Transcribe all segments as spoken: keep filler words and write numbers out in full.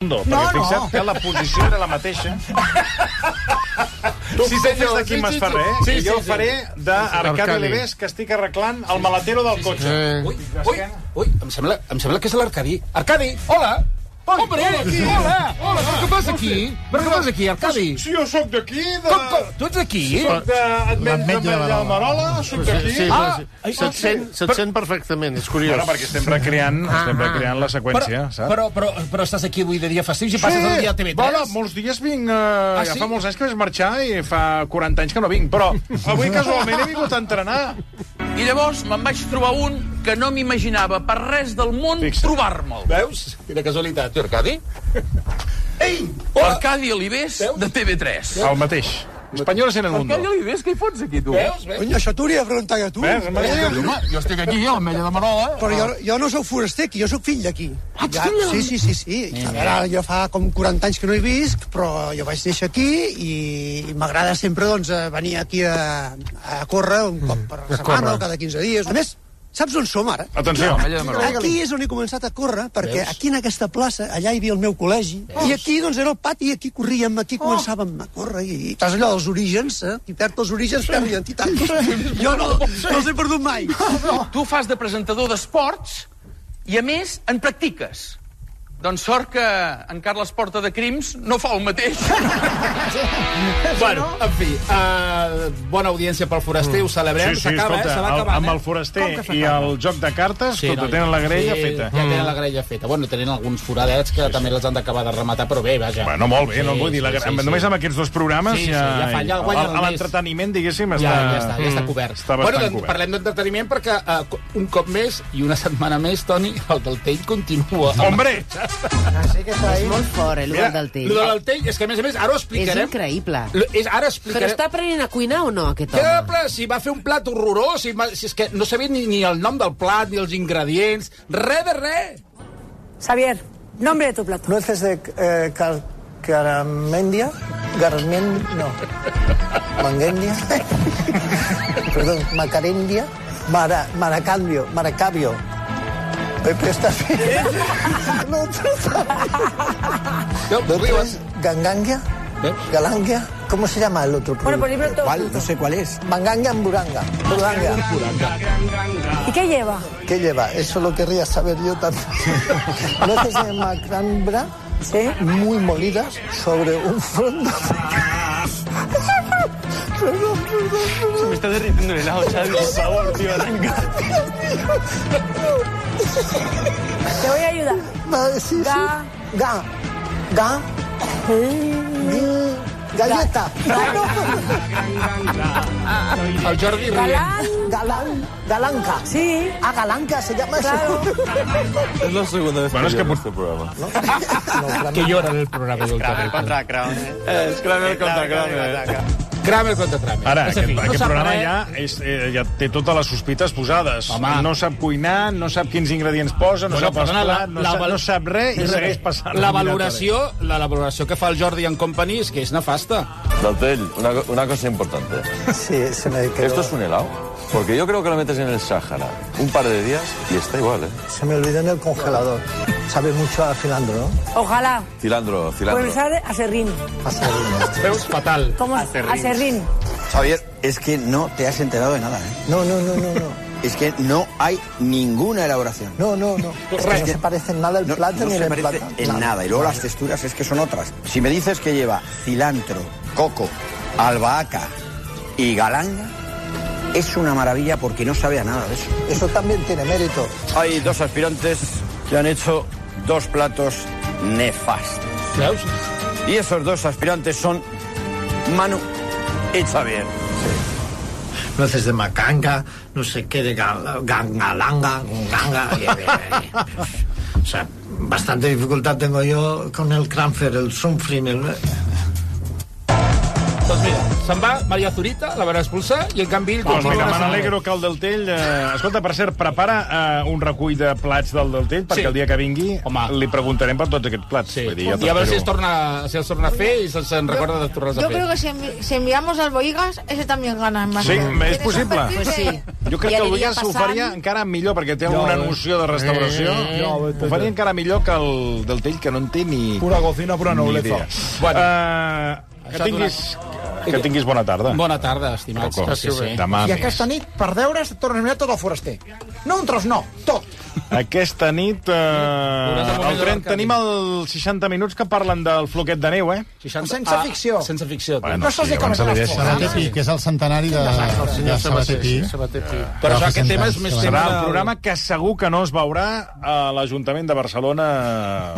Perquè no, fixa't no. que la posició era la mateixa. Tu sí, fes d'aquí sí, Masferrer, sí, sí, i jo sí, faré sí. d'Arcadi Leves, que estic arreglant el maletero del cotxe. Sí, sí. Ui, ui, ui, em sembla, em sembla que és l'Arcadi. Arcadi, hola! Hombre, hola! Hola, què passa aquí? Per què vas aquí, Arcadi? Si jo sóc d'aquí, de... Com, com? Tu ets d'aquí? Soc d'Ametlla de Marola, soc d'aquí. Sí, sí, se't sent, se't sent perfectament, és curiós. Bueno, perquè estem recreant, estem recreant la seqüència, saps? Però, però, però estàs aquí avui de dia festius i passes el dia a T V tres? Bueno, molts dies vinc... Ja fa molts anys que vaig marxar i fa quaranta anys que no vinc, però avui casualment he vingut a entrenar. I llavors me'n vaig trobar un que no m'imaginava per res del món trobar-me'l. Veus? Quina casualitat. Tu, Arcadi? Ei! Arcadi Olives, de T V tres. El mateix. Españoles en el mundo. Arcadi Olives, què hi fots aquí, tu? Veus? Coño, això t'hauria de preguntar a tu. Ves, Home, jo estic aquí, a l'Ametlla de Marola. Però jo, jo no sóc foraster aquí, jo sóc fill d'aquí. Ah, ets fill de... Sí, sí, sí, sí. A veure, jo fa com quaranta anys que no hi visc, però jo vaig néixer aquí i m'agrada sempre, doncs, venir aquí a, a córrer un cop per setmana o cada quinze dies. A més, saps on som ara? Atenció. Aquí és on he començat a córrer, perquè aquí en aquesta plaça, allà hi havia el meu col·legi, i aquí doncs era el pati, i aquí corríem, aquí començàvem a córrer, i estàs allò dels orígens, eh? Qui perd els orígens perd l'identitat. Jo no, no els he perdut mai. Tu fas de presentador d'esports i, a més, en practiques. Doncs sort que en Carles Porta de Crims no fa el mateix. Bueno, en fi, uh, bona audiència pel foraster, ho celebrem. Sí, sí, s'acaba, escolta, eh? Se va acabant, amb eh? el foraster i el joc de cartes, sí, escolta, no, tenen la grella sí, feta. Ja tenen la grella feta. Bueno, tenen alguns foradets que sí, també sí. els han d'acabar de rematar, però bé, vaja. Bueno, molt bé, sí, no vull dir, la... sí, sí, només amb aquests dos programes sí, sí, ja... ja, fa, ja guanyen el l'entreteniment, diguéssim, ja, està... Ja està, ja està cobert. Està bueno, bastant doncs, cobert. Parlem d'entreteniment perquè uh, un cop més i una setmana més, Toni, el del Tell continua. Hombre! Así que està ahí. És molt fort, el lugar del Tell. Lo del Tell, és que a més a més, ara ho explicarem. És increïble. És, ara explicarem. Però està aprenent a cuinar o no, aquest home? Què, si va fer un plat horrorós, si, si és que no sabia ni, ni el nom del plat, ni els ingredients, res de res. Xavier, nombre de tu plato. Nueces de eh, car caramendia, garmen, no, mangendia, perdón, macarendia, mara, maracandio, maracabio. Pepe, ¿estás bien? No, no, no, gangangia, galangia. ¿Cómo se llama el otro? Bueno, pues dime todo. ¿Cuál? No sé cuál es. Manganga en buranga. Buranga. ¿Y qué lleva? ¿Qué lleva? Eso lo querría saber yo también. Nueces de macrambra, ¿sí? Muy molidas sobre un fondo. Perdón, perdón, perdón. Se me está derritiendo el helado, Xavi, por favor, tío, arranca. Te voy a ayudar. Vale, sí, Ga. sí. Ga. Ga. Galleta. El Jordi Galán. Galán. Galanca. Sí. Ah, Galanca se llama Claro. eso. Es la segunda vez Bueno, que es que llamo este programa. ¿No? que llora en el programa del Kramer contra Kramer. Es Kramer contra Kramer. Kramer contra Kramer. Ara, és aquest, fi, aquest no programa res. ja, és, eh, ja té totes les sospites posades. Home. No sap cuinar, no sap quins ingredients posa, no Bueno, sap perdona, esclar, la- no, la sap, val- no sap res i segueix passant. La valoració, la, la valoració que fa el Jordi en Company és que és nefasta. Daltel, una, una cosa importante. Sí, se me quedó. ¿Esto es un helado? Porque yo creo que lo metes en el Sáhara un par de días y está igual, ¿eh? Se me olvidó en el congelador. Sabe mucho a cilantro, ¿no? Ojalá. Cilantro, cilantro. Pues sabe a serrín. A serrín. Veus? Fatal. ¿Cómo? A serrín. Javier, es que no te has enterado de nada, ¿eh? No, no, no, no, no. Es que no hay ninguna elaboración. No, no, no. Es que no se parece en nada el No, plato no ni se el parece plato. en nada. Y luego las texturas es que son otras. Si me dices que lleva cilantro, coco, albahaca y galanga, es una maravilla porque no sabe a nada de eso. Eso también tiene mérito. Hay dos aspirantes que han hecho dos platos nefastos. Veus? Y esos dos aspirantes son Manu y Xavier. Nueces de macanga, no sé qué, de gangalanga, ganga. O sea, bastante dificultad tengo yo con el Kramfer, el Sumfrin, el... Doncs mira, se'n va, Maria Zurita, la van expulsar, i en canvi... Doncs mira, me n'alegro que el Deltell... Eh, escolta, per cert, prepara eh, un recull de plats del Deltell, perquè Sí. el dia que vingui Home. li preguntarem per tots aquests plats. Sí. Vull dir, I ja a veure si es t'espero. torna, si es torna a fer i se'n se recorda de tornar a Yo fer. creo que si, envi- si enviamos al Boigas, ese también gana. En Sí, és possible. Pues sí. Jo crec I que el aniria Boigas ho passant. faria encara millor, perquè té alguna noció de restauració. Eh, Ho faria encara millor que el Deltell, que no en té ni... Pura cocina, pura ni nobleza. idea. Bueno. Uh, que, Això tinguis, que tinguis bona tarda. Bona tarda, estimats. Coco, Sí, sí. demà I més. aquesta nit, per deures, et tornes a mirar tot el foraster. No un tros, no, tot. Aquesta nit, eh, el tren, tenim els seixanta minuts que parlen del floquet de neu, eh? Sense ficció. Sense ficció. Bueno, No estàs sí, de com abans se li les deixa. coses. Sabater Pi, que és el centenari de, de Sabater Pi. Però això, aquest tema és més tema Serà del... un programa que segur que no es veurà a l'Ajuntament de Barcelona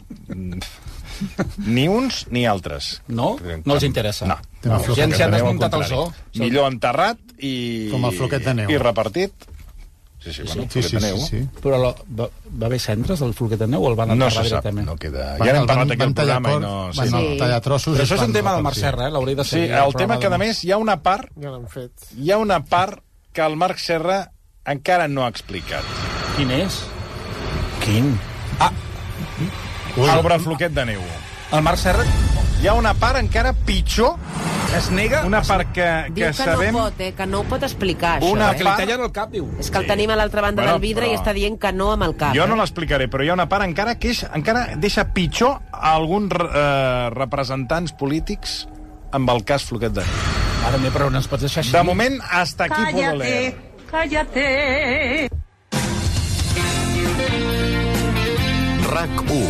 ni uns ni altres. No? No els interessa. No. Tema no, floquet Ja que ens han aneu al desmuntat el contrari. zoo. Millor enterrat i... Com el floquet de neu. I repartit. Sí, sí, bueno, Sí, floquet sí, de sí, neu. sí. Però lo, va, va haver cendres del floquet de neu o el van No enterrar se sap, directament? no queda... Van- Ja n'hem van- parlat aquí al van tallar programa i cor- no... van Sí, tallar trossos. Però i això és van un tema del Marc repartir. Serra, eh? L'hauria de sí, seguir. el tema que, a més, hi ha una part... Ja l'han fet. Hi ha una part que el Marc Serra encara no ha explicat. Quin és? Quin? Sobre el floquet de neu. El Marc Serra Hi ha una part encara pitjor, es nega... una part que, Diu que que sabem... no pot, eh, que no ho pot explicar, això. Una eh? Que li tallen el cap, diu. És que el tenim a l'altra banda Bueno, del vidre però- i està dient que no amb el cap. Jo no eh? l'explicaré, però hi ha una part encara que és, encara deixa pitjor a alguns eh, representants polítics amb el cas Floquet de Neu. Mare meva, però no ens pots deixar així. De moment, hasta aquí puedo leer. cállate. RAC u.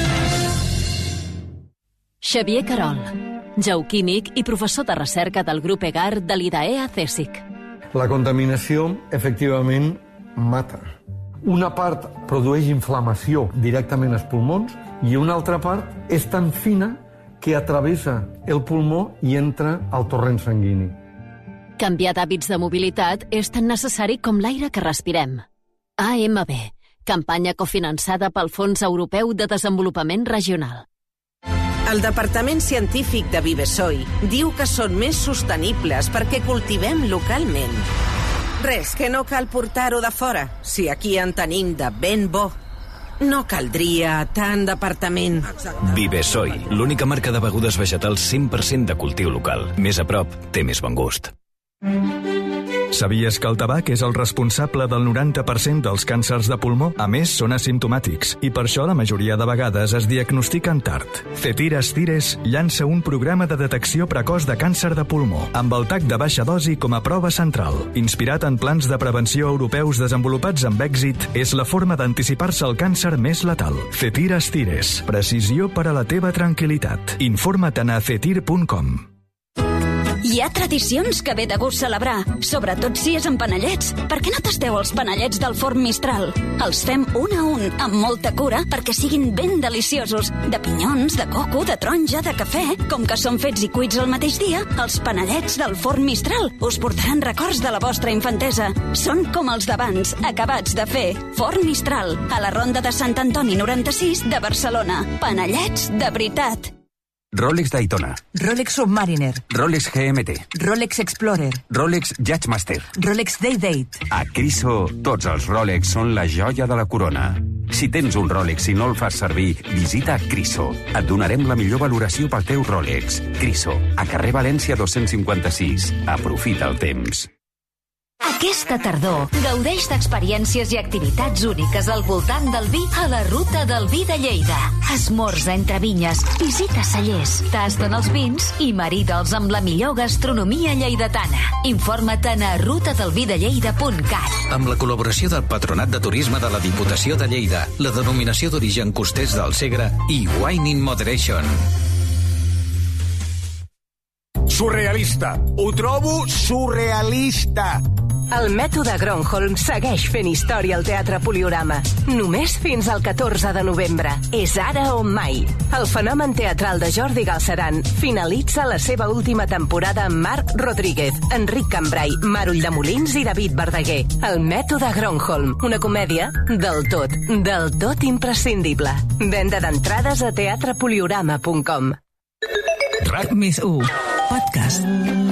Xavier Carol, geoquímic i professor de recerca del grup EGAR de l'I D A E a CSIC. La contaminació, efectivament, mata. Una part produeix inflamació directament als pulmons i una altra part és tan fina que atravessa el pulmó i entra al torrent sanguini. Canviar d'hàbits de mobilitat és tan necessari com l'aire que respirem. A M B, campanya cofinançada pel Fons Europeu de Desenvolupament Regional. El Departament Científic de Vivesoi diu que són més sostenibles perquè cultivem localment. Res, que no cal portar-ho de fora, si aquí en tenim de ben bo. No caldria tant departament. Vivesoi, l'única marca de begudes vegetals cent per cent de cultiu local. Més a prop, té més bon gust. Sabies que el tabac és el responsable del noranta per cent dels càncers de pulmó? A més, són asimptomàtics i per això la majoria de vegades es diagnostiquen tard. Cetires Tires llança un programa de detecció precoç de càncer de pulmó amb el tac de baixa dosi com a prova central. Inspirat en plans de prevenció europeus desenvolupats amb èxit, és la forma d'anticipar-se al càncer més letal. Cetires Tires. Precisió per a la teva tranquil·litat. Informa't a cetir punt com. Hi ha tradicions que ve de gust celebrar, sobretot si és amb panellets. Per què no tasteu els panellets del forn Mistral? Els fem un a un, amb molta cura, perquè siguin ben deliciosos. De pinyons, de coco, de taronja, de cafè. Com que són fets i cuits el mateix dia, els panellets del forn Mistral us portaran records de la vostra infantesa. Són com els d'abans, acabats de fer. Forn Mistral, a la Ronda de Sant Antoni noranta-sis de Barcelona. Panellets de veritat. Rolex Daytona, Rolex Submariner, Rolex G M T, Rolex Explorer, Rolex Judgemaster. Rolex Day-Date. A Criso, tots els Rolex són la joia de la corona. Si tens un Rolex i no el fas servir, visita Criso. Et donarem la millor valoració pel teu Rolex. Criso, a carrer València dos-cents cinquanta-sis. Aprofita el temps. Aquesta tardor, gaudeix d'experiències i activitats úniques al voltant del vi a la Ruta del Vi de Lleida. Esmorza entre vinyes, visita cellers, tasten els vins i marida'ls amb la millor gastronomia lleidatana. Informa't a ruta del vi de lleida punt cat. Amb la col·laboració del Patronat de Turisme de la Diputació de Lleida, la denominació d'origen Costers del Segre i Wine in Moderation. Surrealista. Ho trobo surrealista. El mètode Gronholm segueix fent història al Teatre Poliorama. Només fins al catorze de novembre. És ara o mai. El fenomen teatral de Jordi Galceran finalitza la seva última temporada amb Marc Rodríguez, Enric Cambrai, Mar Ulldemolins i David Verdaguer. El mètode Gronholm, una comèdia del tot, del tot imprescindible. Venda d'entrades a teatre poliorama punt com. RAC més u. Podcast.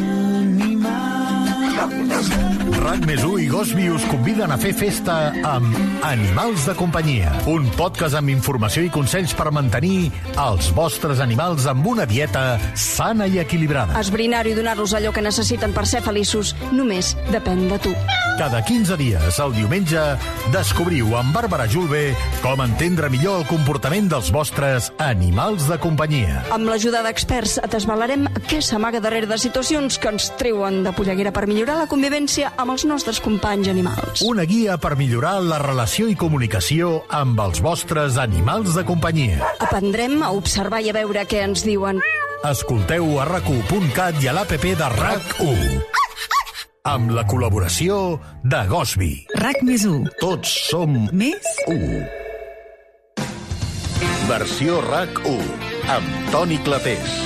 RAC més u i Gosby us conviden a fer festa amb Animals de companyia, un podcast amb informació i consells per mantenir els vostres animals amb una dieta sana i equilibrada. Esbrinar-ho i donar-los allò que necessiten per ser feliços només depèn de tu. Cada quinze dies, el diumenge, descobriu amb Bàrbara Julve com entendre millor el comportament dels vostres animals de companyia. Amb l'ajuda d'experts et desvelarem què s'amaga darrere de situacions que ens treuen de polleguera per millorar la convivència amb els nostres companys animals. Una guia per millorar la relació i comunicació amb els vostres animals de companyia. Aprendrem a observar i a veure què ens diuen. Escolteu a rac u punt cat i a l'app de RAC u. Amb la col·laboració de Gosby. RAC més u. Tots som més u. Versió RAC u, amb Toni Clapés.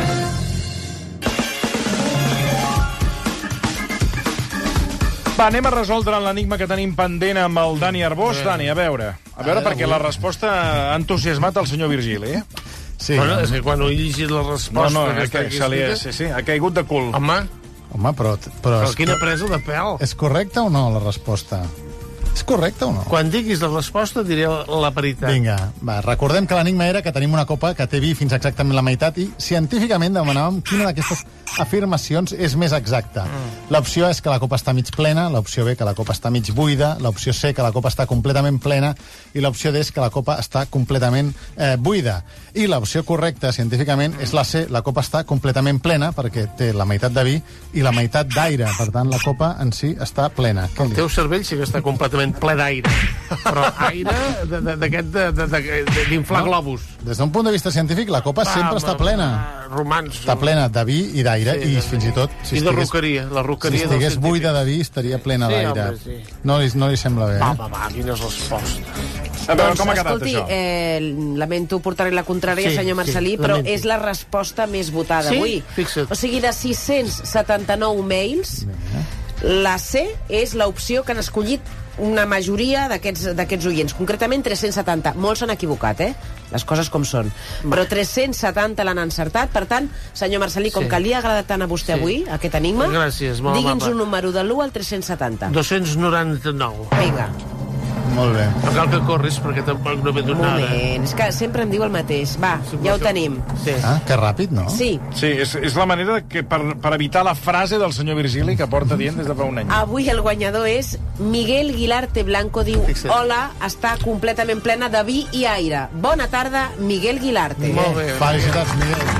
Va, anem a resoldre l'enigma que tenim pendent amb el Dani Arbós. Dani, a veure, a veure, perquè la resposta ha entusiasmat el senyor Virgili, eh? Sí. Bueno, és que quan ho he llegit la resposta... No, no, que que, se li, sí, sí, ha caigut de cul. Home, Home, però... Però, però quina presa de pèl. És correcta o no, la resposta? És correcta o no? Quan diguis la resposta diré la veritat. Vinga, va, recordem que l'enigma era que tenim una copa que té vi fins exactament la meitat i científicament demanàvem quina d'aquestes afirmacions és més exacta. Mm. L'opció és que la copa està mig plena, l'opció B que la copa està mig buida, l'opció C que la copa està completament plena i l'opció D és que la copa està completament eh, buida. I l'opció correcta científicament és la C, la copa està completament plena perquè té la meitat de vi i la meitat d'aire, per tant la copa en si està plena. El teu cervell sí que està completament ple d'aire, però aire d'aquest d'inflar no, globus. Des d'un punt de vista científic, la copa va, sempre va, està plena. Romans. Està plena de vi i d'aire, sí, i fins i tot... Si I de roqueria, la roqueria si estigués buida de vi, estaria plena sí, d'aire. Sí. No, li, no li sembla bé, eh? Va, va, va, quines respostes. A veure, doncs, com ha quedat escolti, això? Eh, lamento portar-li la contrària, sí, senyor Marcelí, sí, però lamento. és la resposta més votada sí? avui. Fixa't. O sigui, de sis-cents setanta-nou mails, la C és l'opció que han escollit una majoria d'aquests oients, concretament tres-cents setanta. Molts s'han equivocat, eh? Les coses com són. Però tres-cents setanta l'han encertat. Per tant, senyor Marcelí, com sí. que li ha agradat tant a vostè sí. avui, aquest enigma, gràcies, molt digui'ns amable. un número de l'u al tres-cents setanta. dos-cents noranta-nou. Vinga. Molt bé. No cal que corris, perquè tampoc no m'he Un donat. moment, és que sempre em diu el mateix. Va, ja ho tenim. Sí. Ah, que ràpid, no? Sí. Sí, és, és la manera que per, per evitar la frase del senyor Virgili que porta dient des de fa un any. Avui el guanyador és Miguel Guilarte Blanco, diu: Fixa't. hola, està completament plena de vi i aire. Bona tarda, Miguel Guilarte. Molt bé. Felicitats, Miguel.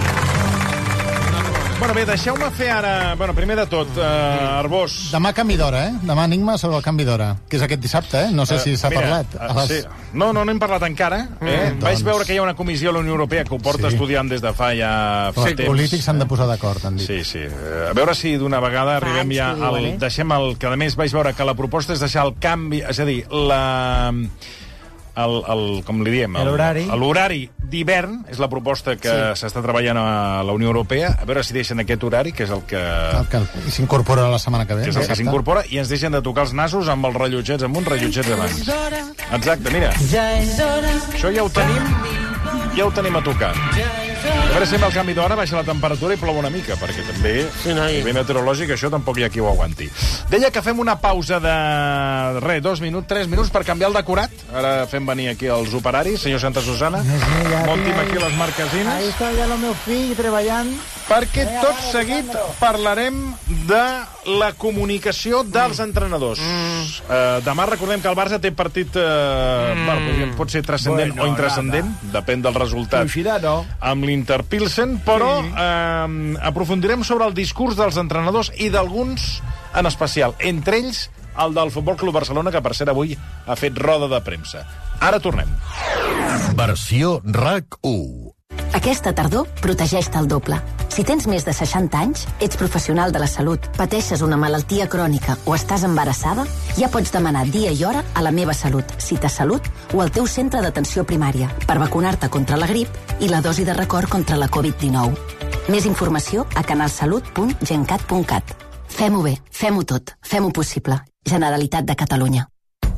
Bueno, bé, deixeu-me fer ara... Bueno, primer de tot, uh, Arbós... Demà canvi d'hora, eh? Demà enigma sobre el canvi d'hora, que és aquest dissabte, eh? No sé si s'ha mira, parlat. Uh, les... sí. No, no n'hem parlat encara. Eh? Mm, Vaig doncs... veure que hi ha una comissió a la Unió Europea que ho porta Sí. estudiant des de fa ja fa Els temps. polítics s'han de posar d'acord, han dit. Sí, sí. A veure si d'una vegada arribem anys ja que ho al... diuen, eh? Deixem el... Que a més vaig veure que la proposta és deixar el canvi... És a dir, la... El, el, com li diem? L'horari. L'horari d'hivern és la proposta que Sí. s'està treballant a la Unió Europea. A veure si deixen aquest horari, que és el que... El que s'incorpora la setmana que ve. que és el que dissabte. s'incorpora, i ens deixen de tocar els nassos amb els rellotgets amunt, rellotgets avall. Exacte, mira. Això ja ho tenim, ja ho tenim a tocar. A veure si amb el canvi d'hora baixa la temperatura i plou una mica, perquè també, Sí, noi. a nivell meteorològic, això tampoc hi ha qui ho aguanti. Deia que fem una pausa de, res, dos minuts, tres minuts per canviar el decorat. Ara fem venir aquí els operaris, senyor Santa Susana. Montim aquí les marquesines. Ahí està ja el meu fill treballant. Perquè tot seguit parlarem de la comunicació dels entrenadors. Mm. Uh, demà recordem que el Barça té partit, uh, mm. bueno, pot ser transcendent Bueno, o intrascendent, depèn del resultat, Coincidirà, no? amb l'Inter-Pilsen, però Sí. uh, aprofundirem sobre el discurs dels entrenadors i d'alguns en especial, entre ells el del Futbol Club Barcelona, que per cert avui ha fet roda de premsa. Ara tornem. Versió RAC u. Aquesta tardor, protegeix-te el doble. Si tens més de seixanta anys, ets professional de la salut, pateixes una malaltia crònica o estàs embarassada, ja pots demanar dia i hora a la Meva Salut, Cita Salut o al teu centre d'atenció primària per vacunar-te contra la grip i la dosi de record contra la covid dinou. Més informació a canalsalut punt gencat punt cat. Fem-ho bé, fem-ho tot, fem-ho possible. Generalitat de Catalunya.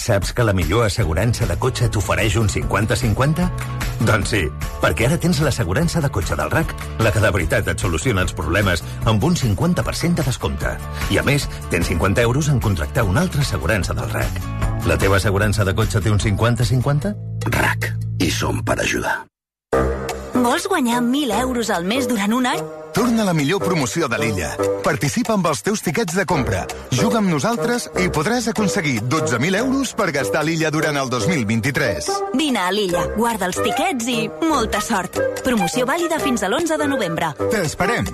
Saps que la millor assegurança de cotxe t'ofereix un cinquanta cinquanta? Doncs sí, perquè ara tens l'assegurança de cotxe del R A C, la que de veritat et soluciona els problemes amb un cinquanta per cent de descompte. I a més, tens cinquanta euros en contractar una altra assegurança del R A C. La teva assegurança de cotxe té un cinquanta cinquanta? R A C. I som per ajudar. Vols guanyar mil euros al mes durant un any? Torna a la millor promoció de l'illa. Participa amb els teus tiquets de compra. Juga amb nosaltres i podràs aconseguir dotze mil euros per gastar a l'illa durant el dos mil vint-i-tres. Vine a l'illa, guarda els tiquets i molta sort. Promoció vàlida fins a l'onze de novembre. T'esperem.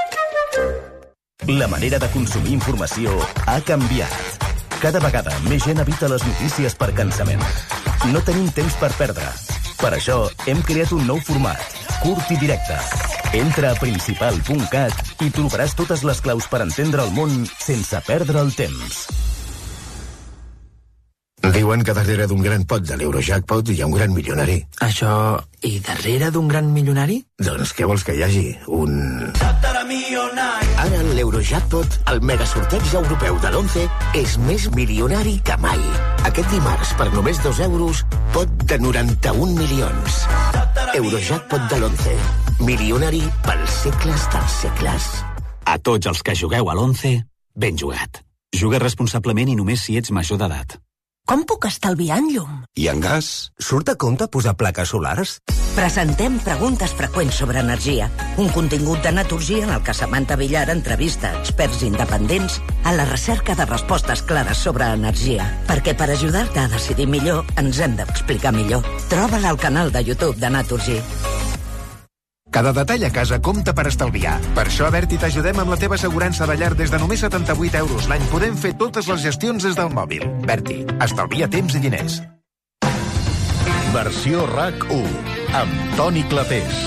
La manera de consumir informació ha canviat. Cada vegada més gent evita les notícies per cansament. No tenim temps per perdre. Per això hem creat un nou format, curt i directe. Entra a principal punt cat i trobaràs totes les claus per entendre el món sense perdre el temps. Diuen que darrere d'un gran pot de l'Eurojackpot hi ha un gran milionari. Això... i darrere d'un gran milionari? Doncs què vols que hi hagi? Un... Ara l'Eurojackpot, el megasorteig europeu de l'once, és més milionari que mai. Aquest dimarts, per només dos euros, pot de noranta-un milions. Eurojackpot de l'once. Milionari pels segles dels segles. A tots els que jugueu a l'once, ben jugat. Juga responsablement i només si ets major d'edat. Com puc estalviar en llum? I en gas? Surt a compte posar plaques solars? Presentem preguntes freqüents sobre energia. Un contingut de Naturgy en el que Samantha Villar entrevista experts independents a la recerca de respostes clares sobre energia. Perquè per ajudar-te a decidir millor, ens hem d'explicar millor. Troba-la al canal de YouTube de Naturgy. Cada detall a casa compta per estalviar. Per això a Berti t'ajudem amb la teva assegurança de llar des de només setanta-vuit euros l'any. Podem fer totes les gestions des del mòbil. Berti, estalvia temps i diners. Versió R A C u, amb Toni Clapés.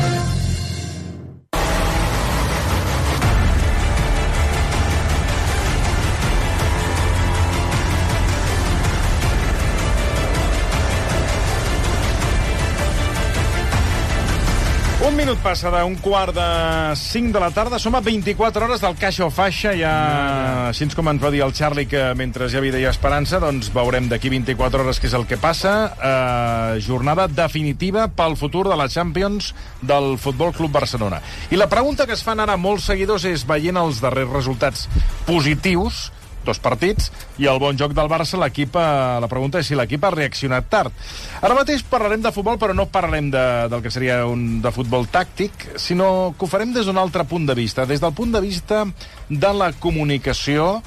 Un minut passa d'un quart de cinc de la tarda. Som a vint-i-quatre hores del Caixa o Faixa. Ja, així com ens va dir el Charlie que mentre hi ha vida hi ha esperança, doncs veurem d'aquí vint-i-quatre hores què és el que passa. Eh, jornada definitiva pel futur de la Champions del Futbol Club Barcelona. I la pregunta que es fan ara molts seguidors és, veient els darrers resultats positius, dos partits, i el bon joc del Barça, l'equip, la pregunta és si l'equip ha reaccionat tard. Ara mateix parlarem de futbol, però no parlarem de, del que seria un de futbol tàctic, sinó que ho farem des d'un altre punt de vista, des del punt de vista de la comunicació,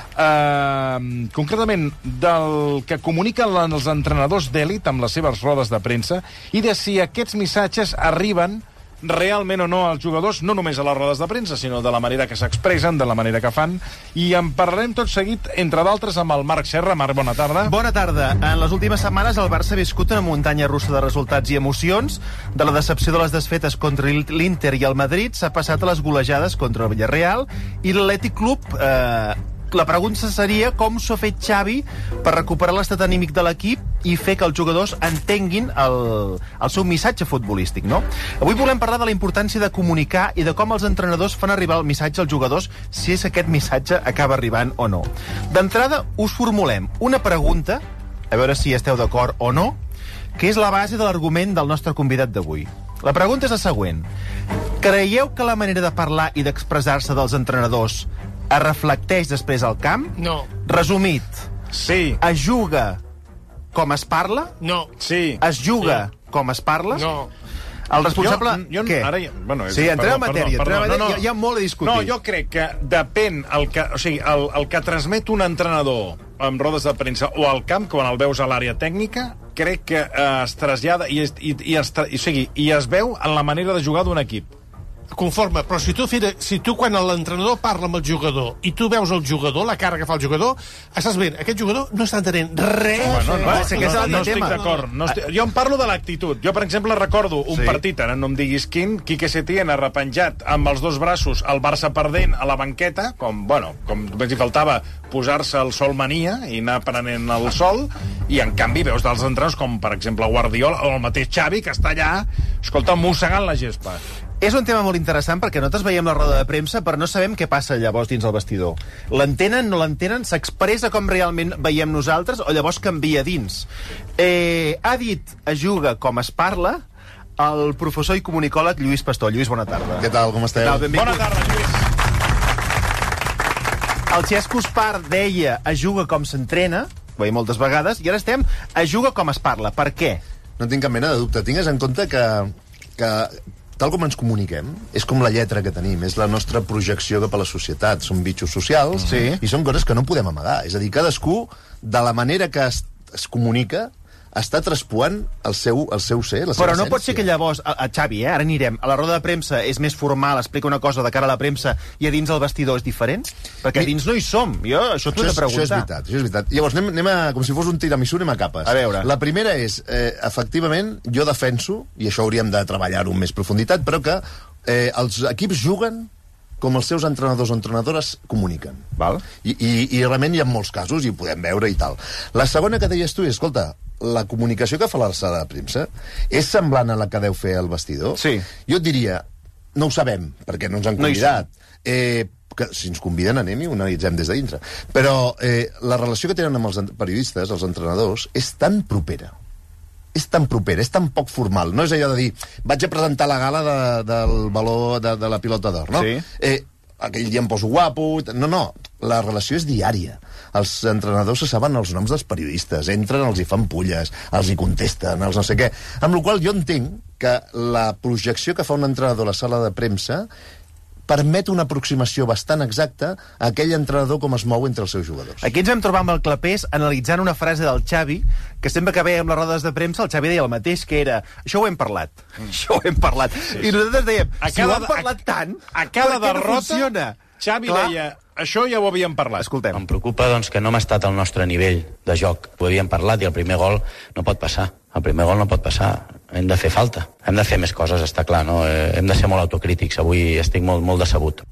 eh, concretament del que comuniquen els entrenadors d'èlit amb les seves rodes de premsa, i de si aquests missatges arriben realment o no als jugadors, no només a les rodes de premsa, sinó de la manera que s'expressen, de la manera que fan, i en parlarem tot seguit, entre d'altres, amb el Marc Serra. Marc, bona tarda. Bona tarda. En les últimes setmanes el Barça ha viscut una muntanya russa de resultats i emocions. De la decepció de les desfetes contra l'Inter i el Madrid s'ha passat a les golejades contra el Villarreal i l'Atlètic Club... Eh, la pregunta seria com s'ho ha fet Xavi per recuperar l'estat anímic de l'equip i fer que els jugadors entenguin el, el seu missatge futbolístic, no? Avui volem parlar de la importància de comunicar i de com els entrenadors fan arribar el missatge als jugadors, si és aquest missatge acaba arribant o no. D'entrada, us formulem una pregunta, a veure si esteu d'acord o no, que és la base de l'argument del nostre convidat d'avui. La pregunta és la següent. Creieu que la manera de parlar i d'expressar-se dels entrenadors es reflecteix després al camp? No. Resumit. Sí. Es juga com es parla? No. Sí. Es juga sí. com es parla? No. El responsable... Jo, jo, què? Ara ja, bueno, és, sí, entrem perdó, en matèria. Perdó, perdó, entrem en matèria. no, no. Hi, ha, hi ha molt a discutir. No, jo crec que depèn el que, o sigui, el, el que transmet un entrenador amb rodes de premsa o al camp, quan el veus a l'àrea tècnica, crec que eh, es trasllada i, es, i, i, es, i, o sigui, i es veu en la manera de jugar d'un equip. Conforme, però si tu, si tu quan l'entrenador parla amb el jugador i tu veus el jugador, la cara que fa el jugador, estàs veient, aquest jugador no està entenent res. Bueno, no, no, no, no, no, no estic d'acord. No estic... Jo em parlo de l'actitud. Jo, per exemple, recordo un sí. partit, ara no em diguis quin, Quique Setién arrepenjat amb els dos braços, el Barça perdent a la banqueta, com, bueno, com només hi faltava posar-se el sol mania i anar prenent el sol, i en canvi veus dels entrenadors com, per exemple, Guardiola o el mateix Xavi, que està allà, escolta, mossegant la gespa. És un tema molt interessant perquè nosaltres veiem la roda de premsa però no sabem què passa llavors dins el vestidor. L'entenen, no l'entenen, s'expressa com realment veiem nosaltres o llavors canvia dins. Eh, ha dit, es juga com es parla, el professor i comunicòleg Lluís Pastor. Lluís, bona tarda. Què tal, com esteu? Tal, bona tarda, Lluís. El Xesco Espar deia es juga com s'entrena, ho veiem moltes vegades, i ara estem es juga com es parla. Per què? No tinc cap mena de dubte. Tingues en compte que, que tal com ens comuniquem, és com la lletra que tenim, és la nostra projecció cap a la societat. Som bitxos socials sí. i són coses que no podem amagar. És a dir, cadascú, de la manera que es, es comunica, està traspuant el seu, el seu ser, la seva Però no essència. pot ser que llavors, a, a Xavi, eh, ara anirem, a la roda de premsa és més formal, explica una cosa de cara a la premsa i a dins el vestidor és diferent? Perquè a dins no hi som. Jo això t'ho he de preguntar. Això és veritat, això és veritat. Llavors, anem, anem a, com si fos un tiramisú, anem a capes. A veure. La primera és, eh, efectivament, jo defenso, i això hauríem de treballar-ho amb més profunditat, però que eh, els equips juguen com els seus entrenadors o entrenadores comuniquen. Val. I, i, I realment hi ha molts casos, i ho podem veure i tal. La segona que deies tu és, escolta, la comunicació que fa la sala de premsa és semblant a la que deu fer el vestidor? Sí. Jo et diria, no ho sabem, perquè no ens han convidat. No eh, que si ens conviden anem i ho analitzem des de dintre. Però eh, la relació que tenen amb els periodistes, els entrenadors, és tan propera. És tan propera, és tan poc formal. No és allò de dir, vaig a presentar la gala de, del valor de, de la pilota d'or, no? Sí. Eh, aquell dia em poso guapo... No, no, la relació és diària. Els entrenadors se saben els noms dels periodistes, entren, els hi fan pulles, els hi contesten, els no sé què. Amb la qual jo entenc que la projecció que fa un entrenador a la sala de premsa permet una aproximació bastant exacta a aquell entrenador com es mou entre els seus jugadors. Aquí ens vam trobar amb el Clapés analitzant una frase del Xavi, que sempre que veiem les rodes de premsa, el Xavi deia el mateix, que era, això ho hem parlat, mm. això ho hem parlat. Sí, sí. I nosaltres dèiem, a si ho hem parlat a, tant, a cada per què derrota, no funciona? Xavi Clar. deia, això ja ho havíem parlat. Escoltem. Em preocupa doncs, que no hem estat al nostre nivell de joc. Ho havíem parlat i el primer gol no pot passar. El primer gol no pot passar. Hem de fer falta. Hem de fer més coses, està clar, no? Eh, hem de ser molt autocrítics. Avui estic molt, molt decebut.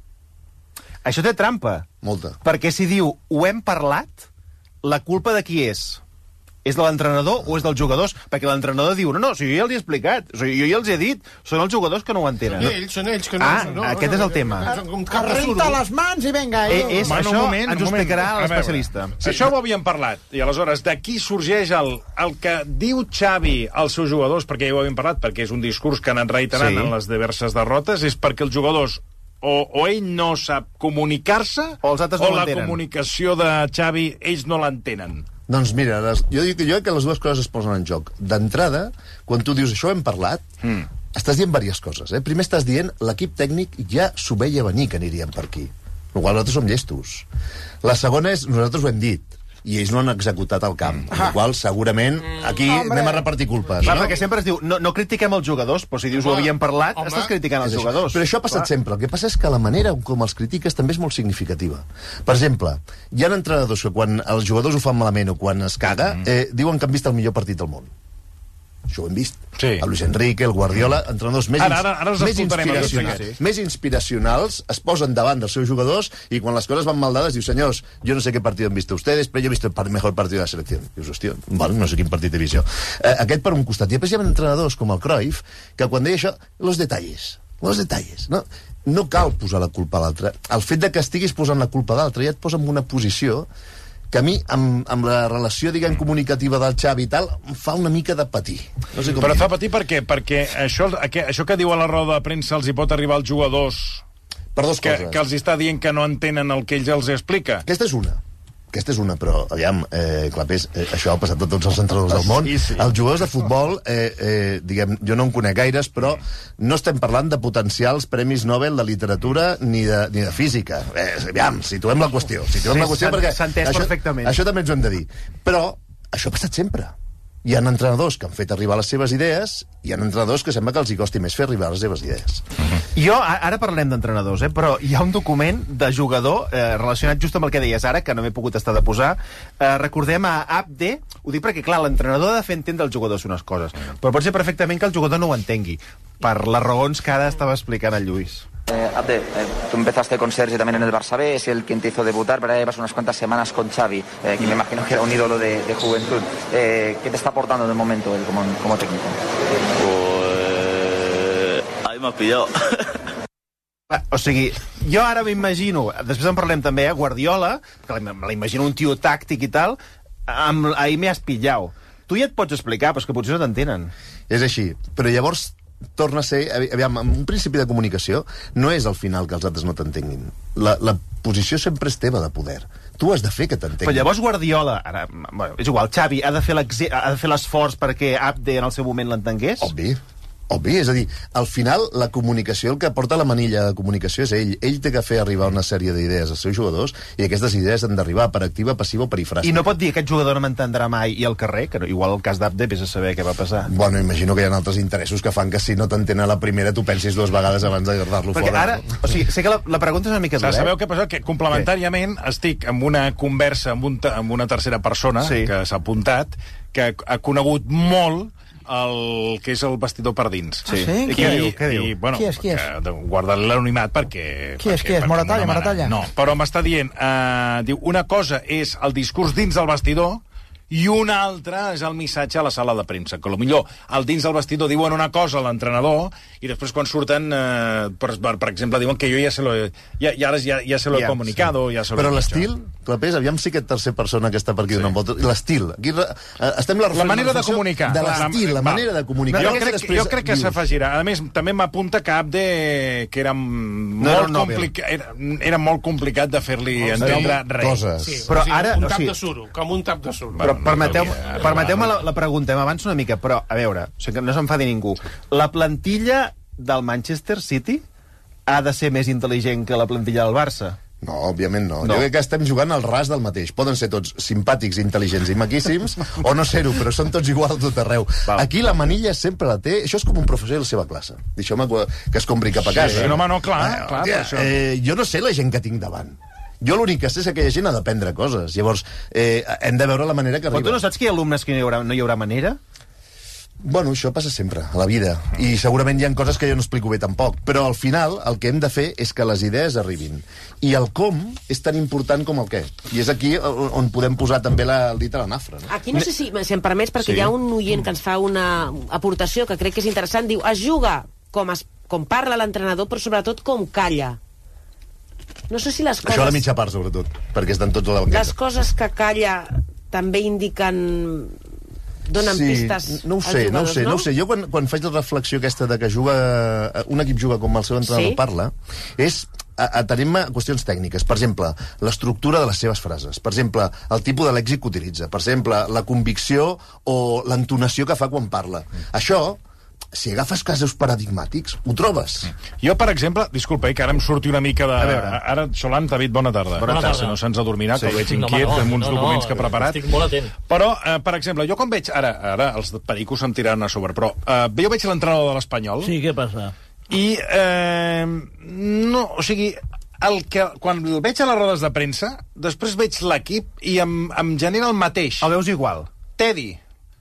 Això té trampa. Molta. Perquè si diu, ho hem parlat, la culpa de qui és? És de l'entrenador o és dels jugadors? Perquè l'entrenador diu, no, no, si jo ja els he explicat, o sigui, jo ja els he dit, són els jugadors que no ho entenen. Són ells, són ells que no... Ah, no, aquest no, és el tema. Arrenta les mans i venga. Eh, és, Man, això moment, ens ho explicarà l'especialista. Sí, això ho havíem parlat. I aleshores, d'aquí sorgeix el, el que diu Xavi als seus jugadors, perquè ja ho havíem parlat, perquè és un discurs que han anat reiterant sí. en les diverses derrotes, és perquè els jugadors o, o ell no sap comunicar-se o, els altres no o la l'entenen. Comunicació de Xavi ells no l'entenen. Doncs mira, les, jo dic jo que les dues coses es posen en joc. D'entrada, quan tu dius això ho hem parlat, mm. estàs dient diverses coses. Eh? Primer estàs dient l'equip tècnic ja s'ho veia venir que aniríem per aquí. El qual nosaltres som llestos. La segona és, nosaltres ho hem dit, i ells no han executat el camp. Ah. El qual segurament aquí Hombre. anem a repartir culpes. Clar, no? perquè sempre es diu, no, no critiquem els jugadors, però si dius home, ho havíem parlat, home. estàs criticant els jugadors. Però això ha passat Clar. sempre. El que passa és que la manera com els critiques també és molt significativa. Per exemple, hi ha entrenadors que quan els jugadors ho fan malament o quan es caga, mm. eh, diuen que han vist el millor partit del món. Això ho hem vist. Sí. El Luis Enrique, el Guardiola, entrenadors més, ara, ara, ara més, inspiracionals, sí. més inspiracionals, es posen davant dels seus jugadors i quan les coses van mal dades diu, senyors, jo no sé qué partido han visto ustedes, però jo he visto el mejor partido de la selección. Dius, hòstia, vale, no sé quin partit he vist jo. Eh, aquest per un costat. I després hi ha entrenadors com el Cruyff, que quan deia això, los detalles, los detalles, no? No cal posar la culpa a l'altre. El fet de que estiguis posant la culpa a l'altre ja et posa en una posició que a mi, amb, amb la relació, diguem, comunicativa del Xavi i tal, em fa una mica de patir. No sé com Però dir. fa patir per què? Perquè això, això que diu a la roda de premsa els hi pot arribar als jugadors per dos que, coses. que els està dient que no entenen el que ells els explica. Aquesta és una. Aquesta és una, però, aviam, eh, Clapés, eh, això ha passat a tots els entrenadors del món. Sí, sí. Els jugadors de futbol, eh, eh, diguem, jo no en conec gaires, però no estem parlant de potencials premis Nobel de literatura ni de, ni de física. Eh, aviam, situem la qüestió. Situem sí, la qüestió perquè s'ha entès això, perfectament. Això també ens ho hem de dir. Però això ha passat sempre. Hi ha entrenadors que han fet arribar les seves idees i hi ha entrenadors que sembla que els hi costi més fer arribar les seves idees. Jo, ara parlem d'entrenadors, eh, però hi ha un document de jugador eh, relacionat just amb el que deies ara, que no m'he pogut estar de posar. Eh, recordem a Abde, ho dic perquè, clar, l'entrenador ha de fer entendre als jugadors unes coses, però pot ser perfectament que el jugador no ho entengui, per les raons que ara estava explicant el Lluís. Eh, Abde, eh, tú empezaste con Sergi también en el Barça B, es el quien te hizo debutar, pero ahora llevas unas cuantas semanas con Xavi, eh, que me imagino que era un ídolo de, de juventud. Eh, ¿Qué te está aportando de momento él como, como técnico? Pues hay M'has pillado. O sigui, jo ara m'imagino, després en parlem també, eh, Guardiola, que me l'imagino un tio tàctic i tal, amb, ahir m'he has pillau. Tu ja et pots explicar, però és que potser no t'entenen. És així, però llavors torna a ser... Aviam, en un principi de comunicació no és al final que els altres no t'entenguin. La, la posició sempre és teva de poder. Tu has de fer que t'entenguin. Però llavors Guardiola, ara, bueno, és igual, Xavi, ha de fer l'esforç perquè Abde en el seu moment l'entengués? Obvi. Obvi, és a dir, al final la comunicació, el que porta la manilla de comunicació és ell. Ell té que fer arribar una sèrie d'idees als seus jugadors i aquestes idees han d'arribar per activa, passiva o perifràstica. I no pot dir aquest jugador no m'entendrà mai i al carrer, que igual el cas d'Abde vés a saber què va passar. Bueno, imagino que hi ha altres interessos que fan que si no t'entén a la primera tu pensis dues vegades abans de guardar-lo fora. Perquè ara, o sigui, sé que la, la pregunta és una mica dura. Sabeu què passa? Que complementàriament sí. estic amb una conversa amb, un, amb una tercera persona sí. que s'ha apuntat, que ha conegut molt el que és el vestidor per dins. Sí. Ah, sí? I, Què i, diu? Què diu? I, bueno, qui és, qui és? Guardar-li l'anonimat perquè... Qui és, qui és? Moratalla, Moratalla? No, però m'està dient, uh, diu, una cosa és el discurs dins del vestidor i una altra és el missatge a la sala de premsa, que potser al dins del vestidor diuen una cosa a l'entrenador i després quan surten, eh, per, per exemple, diuen que jo ja se lo he, ja, ja, ja, ja se lo he yeah, comunicado. Sí. Ja se lo Però l'estil, Clapés, aviam si aquest tercer persona que està per aquí sí. donant voltes... L'estil. Aquí re, estem la, la manera de comunicar. De l'estil, la, la manera de comunicar. Jo crec, jo crec que s'afegirà. A més, també m'apunta que Abde, que era molt, no complica, era, era molt complicat de fer-li entendre res. Sí, però sí, ara, un tap o sigui, de suro, com un tap de suro. Però permeteu-me permeteu la, la pregunta, m'avanço una mica, però, a veure, o sigui, que no s'enfadi ningú. La plantilla del Manchester City ha de ser més intel·ligent que la plantilla del Barça? No, òbviament no. no. Jo crec que estem jugant al ras del mateix. Poden ser tots simpàtics, intel·ligents i maquíssims, o no ser-ho, però són tots iguals tot arreu. Val. Aquí la manilla sempre la té... Això és com un professor i la seva classe. Deixeu-me que es compri cap a casa. Sí, no, home, no, clar. Eh, clar tia, això. Eh, jo no sé la gent que tinc davant. Jo l'únic que sé és que aquella gent ha d'aprendre coses. Llavors, eh, hem de veure la manera que arriba. Però tu no saps que hi ha alumnes que no hi haurà, no hi haurà manera? Bueno, això passa sempre, a la vida. I segurament hi ha coses que jo no explico bé tampoc. Però al final el que hem de fer és que les idees arribin. I el com és tan important com el què. I és aquí on podem posar també la, el dit a la nafra. No? Aquí no sé si, si em permets, perquè sí. hi ha un oient que ens fa una aportació que crec que és interessant. Diu, es juga com, es, com parla l'entrenador, però sobretot com calla. No sé si les coses... Això a la mitja part, sobretot, perquè estan tots a la banqueta. Les coses que calla també indiquen... donen sí, pistes no ho sé, als no ho sé, no? no ho sé. Jo quan, quan faig la reflexió aquesta de que juga, un equip juga com el seu entrenador sí? parla, és atenem-me a qüestions tècniques. Per exemple, l'estructura de les seves frases. Per exemple, el tipus de lèxic que utilitza. Per exemple, la convicció o l'entonació que fa quan parla. Això... si agafes casos paradigmàtics, ho trobes. Jo, per exemple, disculpa, eh, que ara em surti una mica de... Ara, Solan, David, bona tarda. Bona tarda. Si no se'ns adormirà, sí. que el veig inquiet, no, no, amb uns no, documents no, que ha preparat. Estic molt atent. Però, eh, per exemple, jo quan veig... Ara, ara els pericos se'm tiraran a sobre, però eh, jo veig l'entrenador de l'Espanyol... Sí, què passa? I, eh, no, o sigui... El que, quan el veig a les rodes de premsa, després veig l'equip i em, em genera el mateix. El veus igual? Tedi.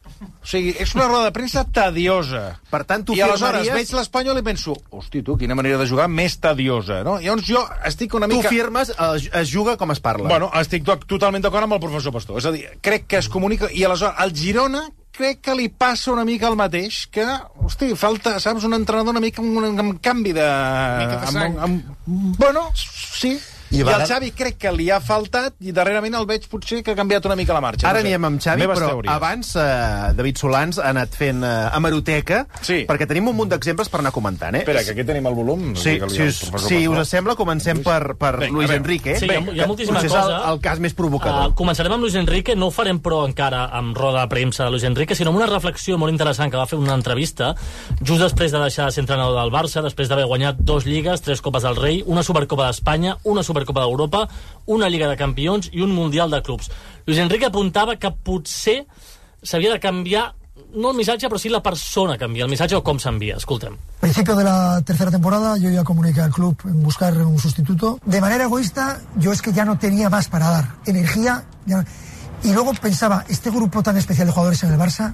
O sigui, és una roda de premsa tediosa. Per tant, tu I aleshores firmaries... veig l'Espanyol i penso, hosti, tu, quina manera de jugar més tediosa, no? Llavors jo estic una mica... Tu firmes, es, es juga com es parla. Bueno, estic totalment d'acord amb el professor Pastor. És a dir, crec que es comunica... I aleshores, al Girona, crec que li passa una mica el mateix, que, hosti, falta, saps, un entrenador una mica amb un canvi de... Mica de sang. Amb, amb... Bueno, sí... I, I el Xavi crec que li ha faltat i darrerament el veig potser que ha canviat una mica la marxa. Ara no sé. Anem amb Xavi, Meves però teories. abans eh, David Solans ha anat fent eh, hemeroteca, sí. perquè tenim un munt d'exemples per anar comentant. Eh? Espera, que aquí tenim el volum. Sí, si, us, si us sembla, comencem per, per Venga, Luis Enrique. Sí, hi ha, hi ha moltíssima cosa. És el, el cas més provocador. Uh, començarem amb Luis Enrique, no ho farem però encara amb roda de premsa de Luis Enrique, sinó amb una reflexió molt interessant que va fer una entrevista just després de deixar de ser entrenador del Barça, després d'haver guanyat dos lligues, tres Copes del Rei, una Supercopa d'Espanya, una Supercopa d'Europa, una Lliga de Campions i un Mundial de Clubs. Luis Enrique apuntava que potser s'havia de canviar, no el missatge, però sí la persona canvia, el missatge o com s'envia. Escoltem. Al principio de la tercera temporada yo ya comuniqué al club en buscar un sustituto. De manera egoísta, yo es que ya no tenía más para dar. Energía. Ya... Y luego pensaba, este grupo tan especial de jugadores en el Barça,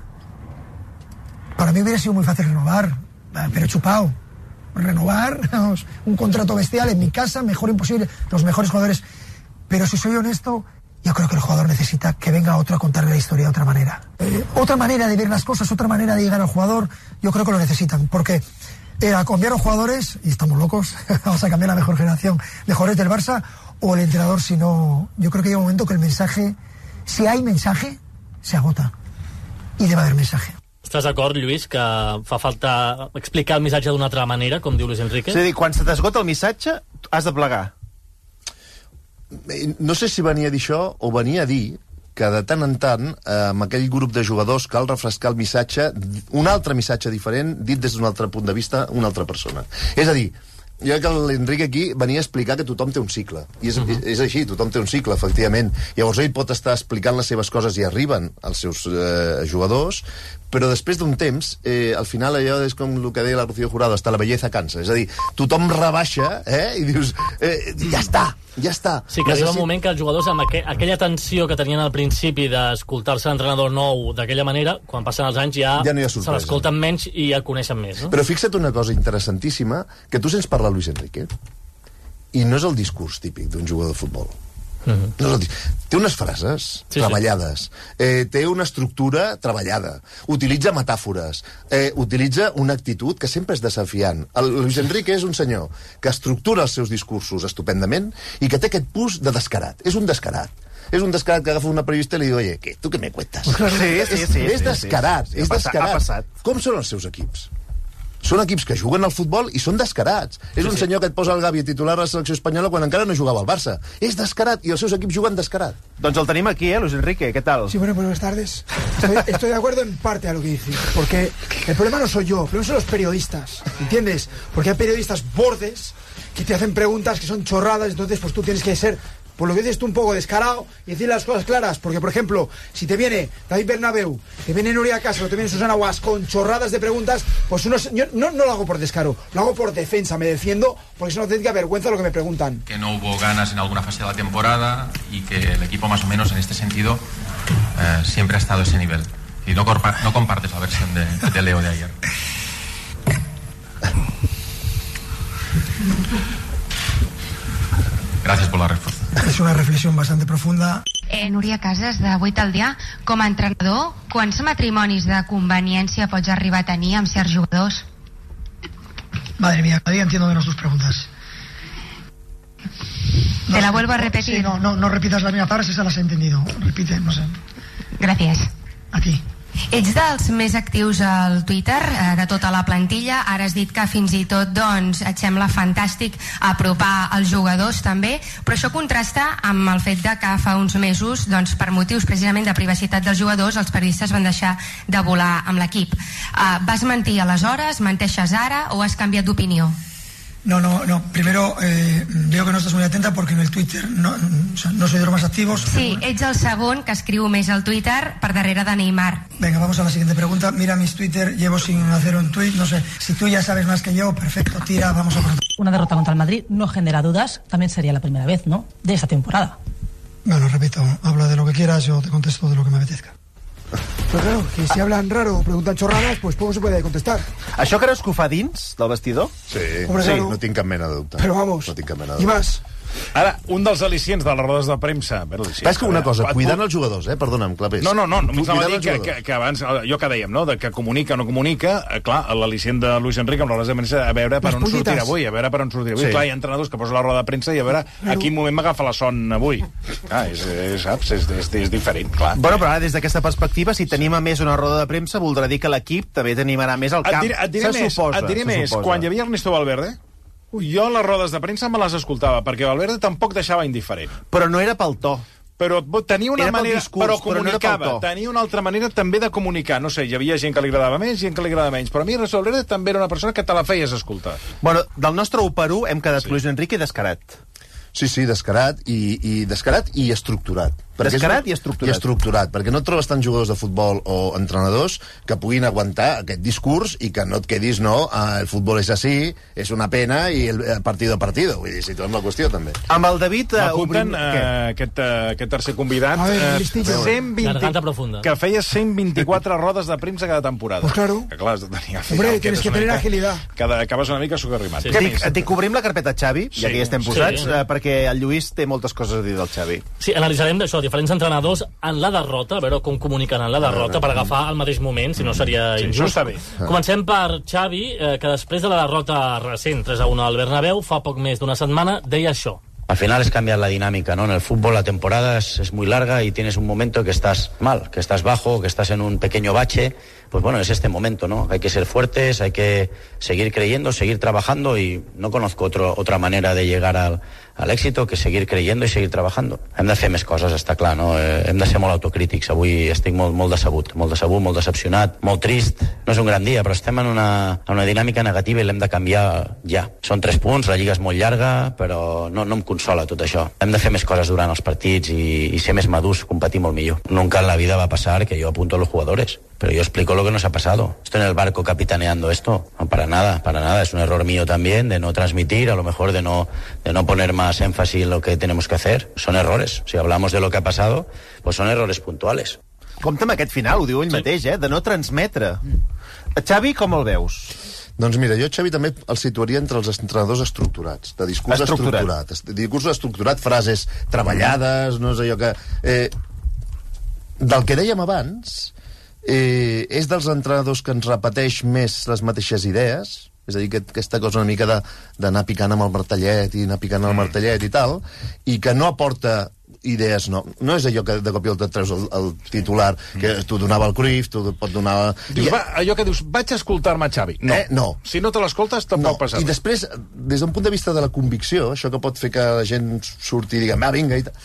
para mí hubiera sido muy fácil renovar, pero chupado. Renovar, vamos, un contrato bestial en mi casa, mejor imposible, los mejores jugadores. Pero si soy honesto, yo creo que el jugador necesita que venga otro a contarle la historia de otra manera. Eh, otra manera de ver las cosas, otra manera de llegar al jugador, yo creo que lo necesitan. Porque era cambiaron jugadores, y estamos locos, vamos a cambiar la mejor generación de jugadores del Barça, o el entrenador, si no... Yo creo que llega un momento que el mensaje, si hay mensaje, se agota. I debe haver mensaje. Estàs d'acord, Lluís, que fa falta explicar el missatge d'una altra manera, com diu Luis Enrique? És a dir, quan se t'esgota el missatge, has de plegar. No sé si venia a dir això o venia a dir que de tant en tant, eh, amb aquell grup de jugadors, cal refrescar el missatge, un altre missatge diferent, dit des d'un altre punt de vista, una altra persona. És a dir, jo crec que l'Enrique aquí venia a explicar que tothom té un cicle. I és, uh-huh. és així, tothom té un cicle, efectivament. Llavors ell pot estar explicant les seves coses i arriben als seus eh, jugadors, però després d'un temps, eh, al final allò és com el que deia la Rocío Jurado, hasta la belleza cansa. És a dir, tothom rebaixa, eh, i dius, eh, ja està, ja està. Sí, que arriba un moment que els jugadors, amb aqu aquella tensió que tenien al principi d'escoltar-se l'entrenador nou d'aquella manera, quan passen els anys ja, ja no se l'escolten menys i ja el coneixen més. No? Però fixa't una cosa interessantíssima, que tu sents parlar Luis Enrique, i no és el discurs típic d'un jugador de futbol. Uh-huh. No és el discurs. Té unes frases sí, treballades, sí. Eh, té una estructura treballada, utilitza metàfores, eh, utilitza una actitud que sempre és desafiant. El Luis Enrique és un senyor que estructura els seus discursos estupendament i que té aquest pus de descarat. És un descarat. És un descarat que agafa una periodista i li diu, oye, ¿qué? ¿Tú qué me cuentas? Sí, sí, sí. És, és descarat, sí, sí. és descarat. Ha passat. Com són els seus equips? Són equips que juguen al futbol i són descarats. És sí, un senyor que et posa el Gavi titular a la selecció espanyola quan encara no jugava al Barça. És descarat i els seus equips juguen descarat. Doncs el tenim aquí, eh, Luis Enrique, ¿qué tal? Sí, bueno, pues buenas tardes. Estoy, estoy de acuerdo en parte a lo que dice, porque el problema no soy yo, el problema son los periodistas, ¿entiendes? Porque hay periodistas bordes que te hacen preguntas que son chorradas, entonces pues tú tienes que ser, por lo que dices tú, un poco descarado y decir las cosas claras, porque por ejemplo, si te viene David Bernabéu, te viene Nuria Castro, te viene Susana Guas con chorradas de preguntas, pues uno, yo no, no lo hago por descaro, lo hago por defensa, me defiendo, porque es una auténtica vergüenza lo que me preguntan. Que no hubo ganas en alguna fase de la temporada y que el equipo más o menos en este sentido eh, siempre ha estado a ese nivel. Y no, no compartes la versión de, de Leo de ayer. Gracias por la respuesta. És una reflexió bastante profunda. Eh, Núria Casas, de vuit al dia. Com a entrenador, quants matrimonis de conveniència pots arribar a tenir amb certs jugadors? Madre mía, cada día entiendo menos tus preguntas. No, Te la vuelvo a repetir. Sí, no, no, no repitas las mismas palabras, esas las he entendido. Repite, no sé. Gràcies. A ti. Ets dels més actius al Twitter, eh, de tota la plantilla. Ara has dit que fins i tot doncs, et sembla fantàstic apropar els jugadors també, però això contrasta amb el fet de que fa uns mesos, doncs, per motius precisament de privacitat dels jugadors, els periodistes van deixar de volar amb l'equip. Eh, vas mentir aleshores, menteixes ara o has canviat d'opinió? No, no, no. Primero, eh, veo que no estás muy atenta porque en el Twitter no, o sea, no soy de los más activos. Sí, ets el segon que escriu més al Twitter per darrere de Neymar. Venga, vamos a la siguiente pregunta. Mira mis Twitter, llevo sin hacer un tweet, no sé. Si tú ya sabes más que yo, perfecto, tira, vamos a por otro. Una derrota contra el Madrid no genera dudas, también sería la primera vez, ¿no?, de esta temporada. Bueno, repito, habla de lo que quieras, yo te contesto de lo que me apetezca. Però claro, que si hablan raro o preguntan chorradas, pues poco se puede contestar. Això creus que ho fa dins del vestidor? Sí, Hombre, sí, claro. No tinc cap mena de dubte. Però vamos, no tinc cap mena de i dubte. más. Ara, un dels al·licients de les rodes de premsa... Però és que una cosa, cuidant els jugadors, eh? Perdona'm, Clapés. No, no, no, només Cuidant anava a dir els que, que, que abans, allò que dèiem, no?, de que comunica o no comunica, eh, clar, l'al·licient de Luis Enrique amb les rodes de premsa, a veure per Les on pollites. sortirà avui, a veure per on sortirà avui. Sí. Clar, hi ha entrenadors que posen la roda de premsa i a veure a quin moment m'agafa la son avui. Clar, és, és, saps? És, és, és diferent, clar. Bueno, però ara, des d'aquesta perspectiva, si tenim a més una roda de premsa, voldrà dir que l'equip també t'animarà més al camp. Et diré, et diré se més, suposa, et diré se més. suposa. Quan hi havia Ernesto Valverde, jo les rodes de premsa me les escoltava, perquè Valverde tampoc deixava indiferent. Però no era pel to. Però tenia una Era pel manera... discurs, però però no era pel comunicava. to. Tenia una altra manera també de comunicar. No sé, hi havia gent que li agradava més, gent que li agradava menys. Però a mi Ernesto Valverde també era una persona que te la feies escoltar. Bueno, del nostre u per u hem quedat sí. Luis Enrique descarat. Sí, sí, descarat i, i descarat i estructurat. Perquè Descarat és, i estructurat. I estructurat, perquè no et trobes tants jugadors de futbol o entrenadors que puguin aguantar aquest discurs i que no et quedis, no, ah, el futbol és així, és una pena, i el eh, partido a partido. Vull dir, si trobem la qüestió, també. Amb el David... Uh, M'apunten obrim... uh, aquest, uh, aquest tercer convidat, A ver, uh, listillo. cent vint... Garganta profunda. que feia cent vint-i-quatre rodes de premsa cada temporada. Pues claro. Que clar, has de tenir... Hombre, tienes que tener agilidad. Cada, acabes una mica socarrimat. Sí, sí. Dic, dic, obrim la carpeta Xavi, Sí. ja que hi estem posats, Sí. uh, perquè perquè el Lluís té moltes coses a dir del Xavi. Sí, analitzarem d'això, diferents entrenadors en la derrota, a veure com comuniquen en la derrota per agafar al mateix moment, si no seria Sí, injust. això està bé. Comencem per Xavi, eh, que després de la derrota recent tres a un al Bernabéu, fa poc més d'una setmana, deia això. Al final es cambia la dinámica, ¿no? En el fútbol la temporada es, es muy larga y tienes un momento que estás mal, que estás bajo, que estás en un pequeño bache. Pues bueno, es este momento, ¿no? Hay que ser fuertes, hay que seguir creyendo, seguir trabajando y no conozco otro, otra manera de llegar al, al èxito que seguir creyendo i seguir treballant. Hem de fer més coses, està clar, no? Eh, hem de ser molt autocrítics. Avui estic molt, molt decebut, molt decebut, molt decepcionat, molt trist. No és un gran dia, però estem en una, en una dinàmica negativa i l'hem de canviar ja. Són tres punts, la lliga és molt llarga, però no, no em consola tot això. Hem de fer més coses durant els partits i, i ser més madurs, competir molt millor. Nunca en la vida va pasar que yo apunto a los jugadores, pero yo explico lo que nos ha pasado. Estoy en el barco capitaneando esto. No, para nada, para nada. Es un error mío también de no transmitir, a lo mejor de no, de no poner más énfasis en lo que tenemos que hacer. Son errores. Si hablamos de lo que ha pasado, pues son errores puntuales. Compte amb aquest final, ho diu ell sí. mateix, eh? De no transmetre. Xavi, com el veus? Doncs mira, jo Xavi també el situaria entre els entrenadors estructurats, de discurs estructurat. estructurat. Discurs estructurat, frases treballades, no és allò que... Eh, del que dèiem abans, eh, és dels entrenadors que ens repeteix més les mateixes idees, és a dir, que aquesta cosa una mica d'anar picant amb el martellet i anar picant amb el martellet i tal, i que no aporta idees, no. No és allò que de cop i volta treus el, el titular, que t'ho donava el Cruyff, t'ho pot donar... Dius, va, allò que dius, vaig a escoltar-me Xavi. No. Eh, no. Si no te l'escoltes, tampoc no. passa I res. després, des d'un punt de vista de la convicció, això que pot fer que la gent surti i digui, va, vinga, i tal,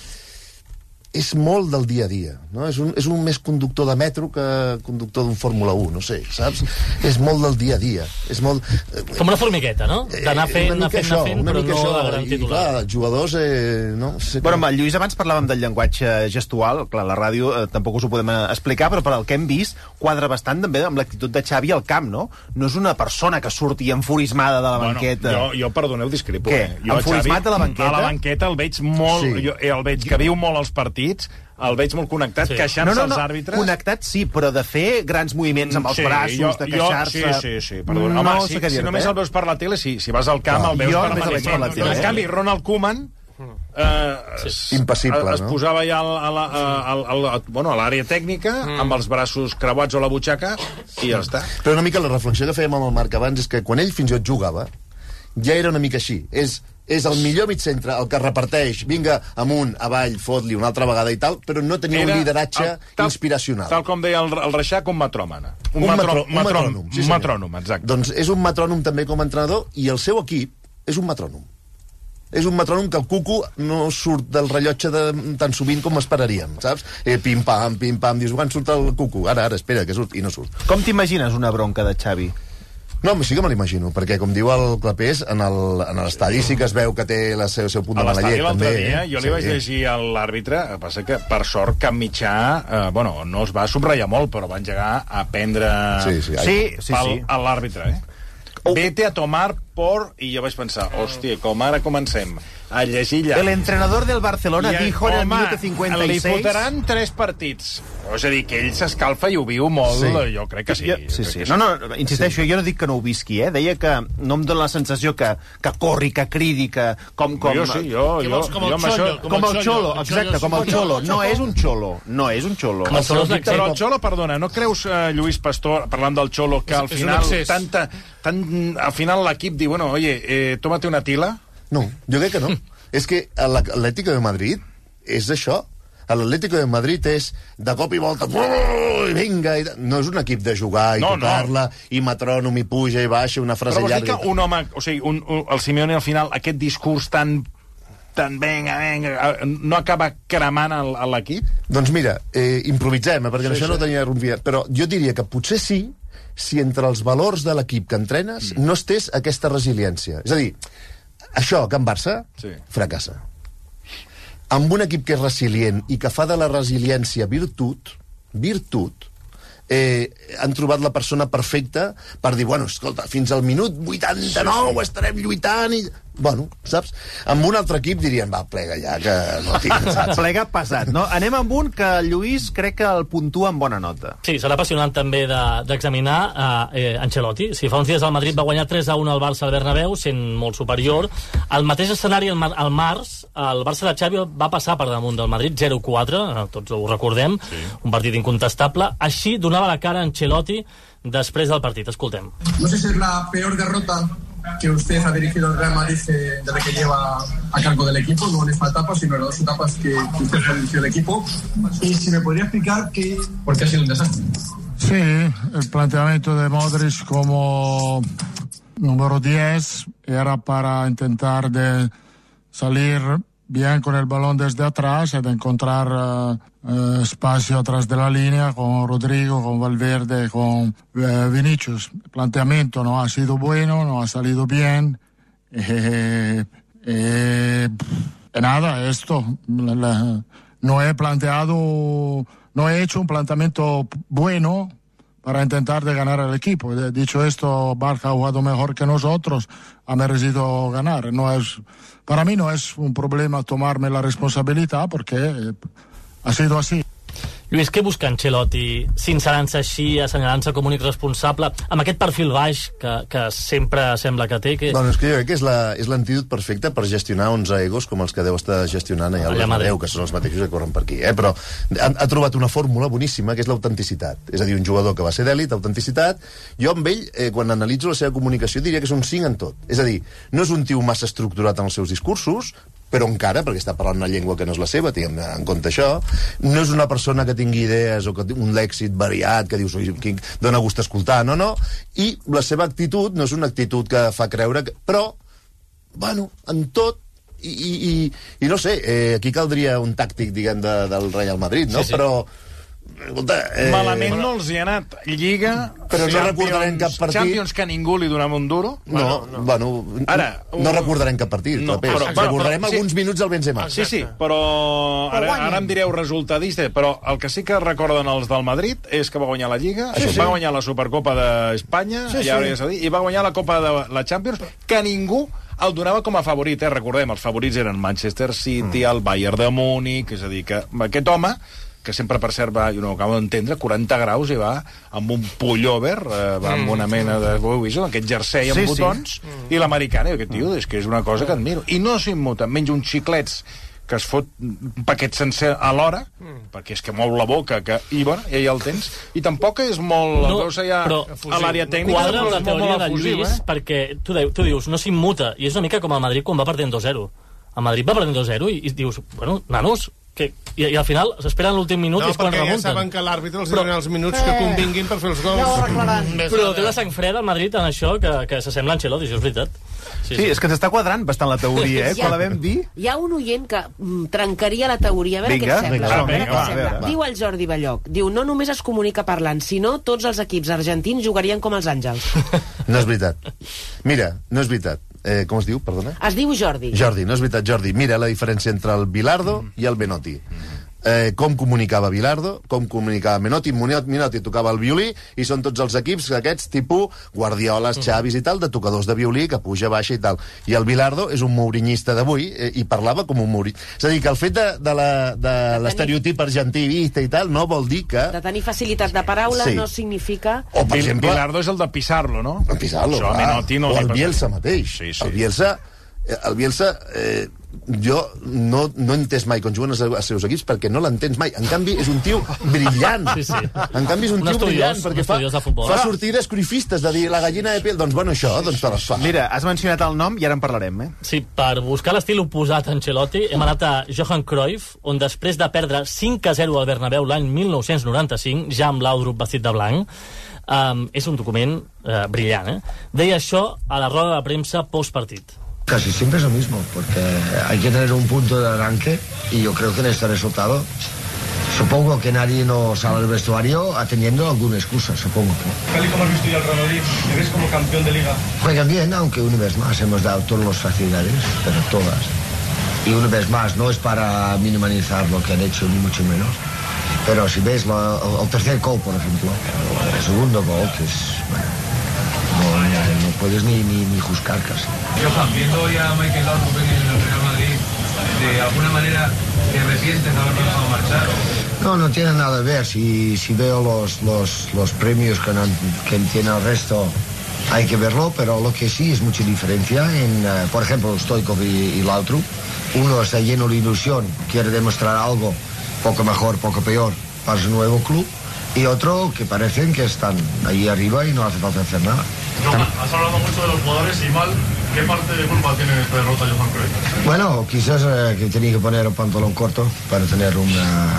és molt del dia a dia, no? És un, és un més conductor de metro que conductor d'un Fórmula un, no sé, saps? És molt del dia a dia. És molt... Com una formigueta, no? D'anar fent, anar fent, anar fent, però no això, de gran titular. I clar, els jugadors, eh, no? Sé bueno, amb el Lluís abans parlàvem del llenguatge gestual, clar, la ràdio eh, tampoc us ho podem explicar, però per al que hem vist, quadra bastant també amb l'actitud de Xavi al camp, no? No és una persona que surti enfurismada de la bueno, banqueta. Jo, jo, perdoneu, discrepo. Què? Eh? Jo, Enfurismat Xavi, de la banqueta? A la banqueta el veig molt... Sí. Jo, el veig que viu molt els partits, el veig molt connectat, sí. queixant-se no, no, no, als àrbitres. Connectat sí, però de fer grans moviments amb els sí, braços, jo, de queixar-se... Jo, sí, sí, sí, perdona. No, Home, sé si, què si només el veus per la tele, sí. Si vas al camp, no, el veus jo per la tele. tele. tele. En canvi, Ronald Koeman... Eh, sí. Impassible, es, es no? posava ja al, al, al, al, al, bueno, a l'àrea tècnica, mm. amb els braços creuats o la butxaca, i ja està. Però una mica la reflexió que fèiem amb el Marc abans és que quan ell fins i tot jugava, ja era una mica així. És, és el millor mig centre, el que reparteix, vinga, amunt, avall, fot-li una altra vegada i tal, però no tenia era un lideratge el, tal, inspiracional. Tal com deia el, el Reixac, un metròman. Un, un, matro, un metrònom. Sí, un metrònom, exacte. Doncs és un metrònom també com a entrenador, i el seu equip és un metrònom. És un metrònom que el cuco no surt del rellotge de, tan sovint com esperaríem, saps? Eh, pim-pam, pim-pam, dius, quan surt el cuco? Ara, ara, espera, que surt, i no surt. Com t'imagines una bronca de Xavi? No, sí que me l'imagino, perquè, com diu el Clapés, en l'estadi sí que es veu que té el seu, seu punt de mala llet. A l'estadi l'altre dia, eh? jo li sí. vaig llegir a l'àrbitre, passa que, per sort, Cap Mitjà, eh, bueno, no es va subratllar molt, però va engegar a prendre sí, sí, sí, sí, pel, sí. a l'àrbitre, eh? Oh. Vete a tomar por... I jo vaig pensar, hòstia, com ara comencem a llegir allà. El entrenador del Barcelona I, dijo en el home, minuto cincuenta y seis... li fotran tres partits. És a dir, que ell s'escalfa i ho viu molt, sí. Jo crec que sí. Jo, sí, sí. No, no, insisteixo, sí. Jo no dic que no ho visqui, eh? Deia que no em dona la sensació que, que corri, que cridi, que... Com, com, jo sí, jo... jo, com el xolo, com el xolo, exacte, com el xolo. No és un xolo, no és un xolo. Però el xolo, perdona, no creus, uh, Lluís Pastor, parlant del xolo, que al final tanta, tan, al final l'equip diu, bueno, oye, eh, tómate una tila? No, jo crec que no. És que l'Atlético de Madrid és això. L'Atlético de Madrid és de cop i volta, i vinga, i... no és un equip de jugar i no, tocar-la, no. I metrònom i puja i baixa, una frase però llarga. Però vols dir que un home, o sigui, un, un, el Simeone al final, aquest discurs tan, tan venga, venga, no acaba cremant l'equip? Doncs mira, eh, improvisem, eh, perquè sí, això sí. No tenia rumfiat, però jo diria que potser sí, si entre els valors de l'equip que entrenes mm. no estés aquesta resiliència. És a dir, això, Can Barça, sí. Fracassa. Amb un equip que és resilient i que fa de la resiliència virtut, virtut, eh, han trobat la persona perfecta per dir, bueno, escolta, fins al minut vuitanta-nou estarem lluitant i... bueno, saps? Amb un altre equip dirien, va, plega ja, que no tinc, saps? Plega pesat, no? Anem amb un que el Lluís crec que el puntua amb bona nota. Sí, serà apassionant també d'examinar de, eh, Ancelotti. Si fa uns dies el Madrid va guanyar tres a un al Barça al Bernabéu, sent molt superior, al mateix escenari al, mar, al març, el Barça de Xavi va passar per damunt del Madrid, zero quatre, tots ho recordem, sí. Un partit incontestable. Així donava la cara Ancelotti després del partit. Escoltem. No sé si és la peor derrota que usted ha dirigido al Real Madrid eh, desde que lleva a cargo del equipo, no en esta etapa, sino en las dos etapas que, que usted ha dirigido el equipo. Y si me podría explicar que, por qué ha sido un desastre. Sí, el planteamiento de Modric como número diez era para intentar de salir bien con el balón desde atrás y de encontrar uh, uh, espacio atrás de la línea con Rodrigo, con Valverde, con uh, Vinicius. El planteamiento no ha sido bueno, no ha salido bien. Eh, eh, nada, esto. La, no he planteado, no he hecho un planteamiento bueno para intentar de ganar al equipo. Dicho esto, Barça ha jugado mejor que nosotros, ha merecido ganar. No es, para mí no es un problema tomarme la responsabilidad porque eh, ha sido así. Lluís, què busca Ancelotti, sincerant-se així, assenyalant-se com únic responsable, amb aquest perfil baix que, que sempre sembla que té? Que... Bueno, és que jo crec que és, la, és l'antídot perfecte per gestionar onze egos com els que deu estar gestionant allà al Bernabéu, que són els mateixos que corren per aquí. Eh? Però ha, ha trobat una fórmula boníssima, que és l'autenticitat. És a dir, un jugador que va ser d'èlit, autenticitat. Jo amb ell, eh, quan analitzo la seva comunicació, diria que és un cinc en tot. És a dir, no és un tio massa estructurat en els seus discursos, però encara, perquè està parlant una llengua que no és la seva, tinguem en compte això, no és una persona que tingui idees o que tingui un lèxic variat, que dius, que dona gust escoltar, no, no, i la seva actitud no és una actitud que fa creure que... Però, bueno, en tot, i, i, i, i no sé, eh, aquí caldria un tàctic, diguem, de, del Real Madrid, no? Sí, sí. Però... Escolta, eh... malament no els hi ha anat. Lliga, però no recordarem cap partit. Champions que ningú li donava un duro. No, no, bueno, ara, un... no recordarem cap partit. No, però, però, recordarem però, alguns sí. minuts al Benzema. Sí, sí, però ara, ara em direu resultadista, però el que sí que recorden els del Madrid és que va guanyar la Lliga, sí, sí. va guanyar la Supercopa d'Espanya, sí, ja sí. dir, i va guanyar la Copa de la Champions, que ningú el donava com a favorit, eh? Recordem, els favorits eren Manchester City, mm. el Bayern de Múnich, és a dir, que aquest home que sempre, per cert, va, jo no ho acabo d'entendre, quaranta graus i va amb un pullover, eh, va amb una mena de... Ho heu vist, aquest jersei amb sí, botons, sí. i l'americana, i aquest tio, és que és una cosa que admiro. I no s'immuta, menja uns xiclets que es fot un paquet sencer a l'hora, mm. perquè és que mou la boca, que, i bueno, ja, ja el tens. I tampoc és molt... No, ja, però a l'àrea tècnica... Quadra la teoria de Lluís, eh? Perquè tu, de, tu dius, no s'immuta, i és una mica com el Madrid quan va perdent dos zero. El Madrid va perdent dos zero i, i dius, bueno, nanos, que, i, i al final s'esperen l'últim minut no, i és quan remunten. No, perquè ja saben que l'àrbitre els però, dona els minuts eh, que convinguin per fer els gols. Ja però té la sang freda al Madrid en això que, que s'assembla a Ancelotti, això és veritat. Sí, sí, sí, és que ens està quadrant bastant la teoria, eh? Quan la vam dir... Hi ha un oient que mm, trencaria la teoria, a veure vinga, què et sembla. Vinga, a veure vinga, què va, sembla. va, va. Diu el Jordi Balloc, diu, no només es comunica parlant, sinó tots els equips argentins jugarien com els àngels. No és veritat. Mira, no és veritat. Eh, com es diu, perdona? Es diu Jordi. Jordi, no és veritat, Jordi. Mira la diferència entre el Bilardo mm. i el Menotti. Mm. Eh, com comunicava Bilardo, com comunicava Menotti. Menotti tocava el violí i són tots els equips aquests tipus Guardioles, Xavis i tal, de tocadors de violí que puja, baixa i tal. I el Bilardo és un mourinyista d'avui eh, i parlava com un mourinyista. És a dir, que el fet de, de, la, de, de l'estereotip argentivista i tal no vol dir que... De tenir facilitat de paraula sí. no significa... O, per exemple... Bilardo és el de Pizarro, no? El Pizarro, això, Menotti no o el Bielsa mateix. Sí, sí. El Bielsa... El Bielsa... Eh, jo no, no he entès mai quan juguen als seus equips perquè no l'entens mai. En canvi, és un tio brillant. Sí, sí. En canvi, és un, un tio brillant perquè fa, fa sortides cruifistes de dir la gallina de pell. Doncs bueno, això, doncs te les fa. Mira, has mencionat el nom i ara en parlarem, eh? Sí, per buscar l'estil oposat a Ancelotti hem anat a Johan Cruyff, on després de perdre cinc a zero al Bernabéu l'any mil nou-cents noranta-cinc, ja amb l'Audrup vestit de blanc, um, és un document uh, brillant, eh? Deia això a la roda de premsa postpartit. Casi siempre es lo mismo, porque hay que tener un punto de arranque y yo creo que en este resultado supongo que nadie no sale del vestuario atendiendo alguna excusa, supongo. Tal y como has visto ya el Real Madrid, ¿te ves como campeón de Liga? Juegan bien, aunque una vez más hemos dado todas las facilidades, pero todas. Y una vez más, no es para minimizar lo que han hecho, ni mucho menos. Pero si ves lo, el tercer gol, por ejemplo, el segundo gol, que es... Bueno, no, no puedes ni, ni, ni juzgar casi. Johan, viendo ya a Michael Laudrup en el Real Madrid, ¿de alguna manera te arrepientes de haberlo dejado marchar? No, no tiene nada que ver. Si, si veo los, los, los premios que, no, que tiene el resto, hay que verlo, pero lo que sí es mucha diferencia. En, uh, por ejemplo, Stoichkov y, y Laudrup. Uno está lleno de ilusión, quiere demostrar algo, poco mejor, poco peor, para su nuevo club. Y otro que parecen que están ahí arriba y no hace falta hacer nada. Johan, has hablado mucho de los jugadores y mal. ¿Qué parte de culpa tiene esta derrota Johan Cruyff? Bueno, quizás eh, que tenía que poner un pantalón corto para tener una,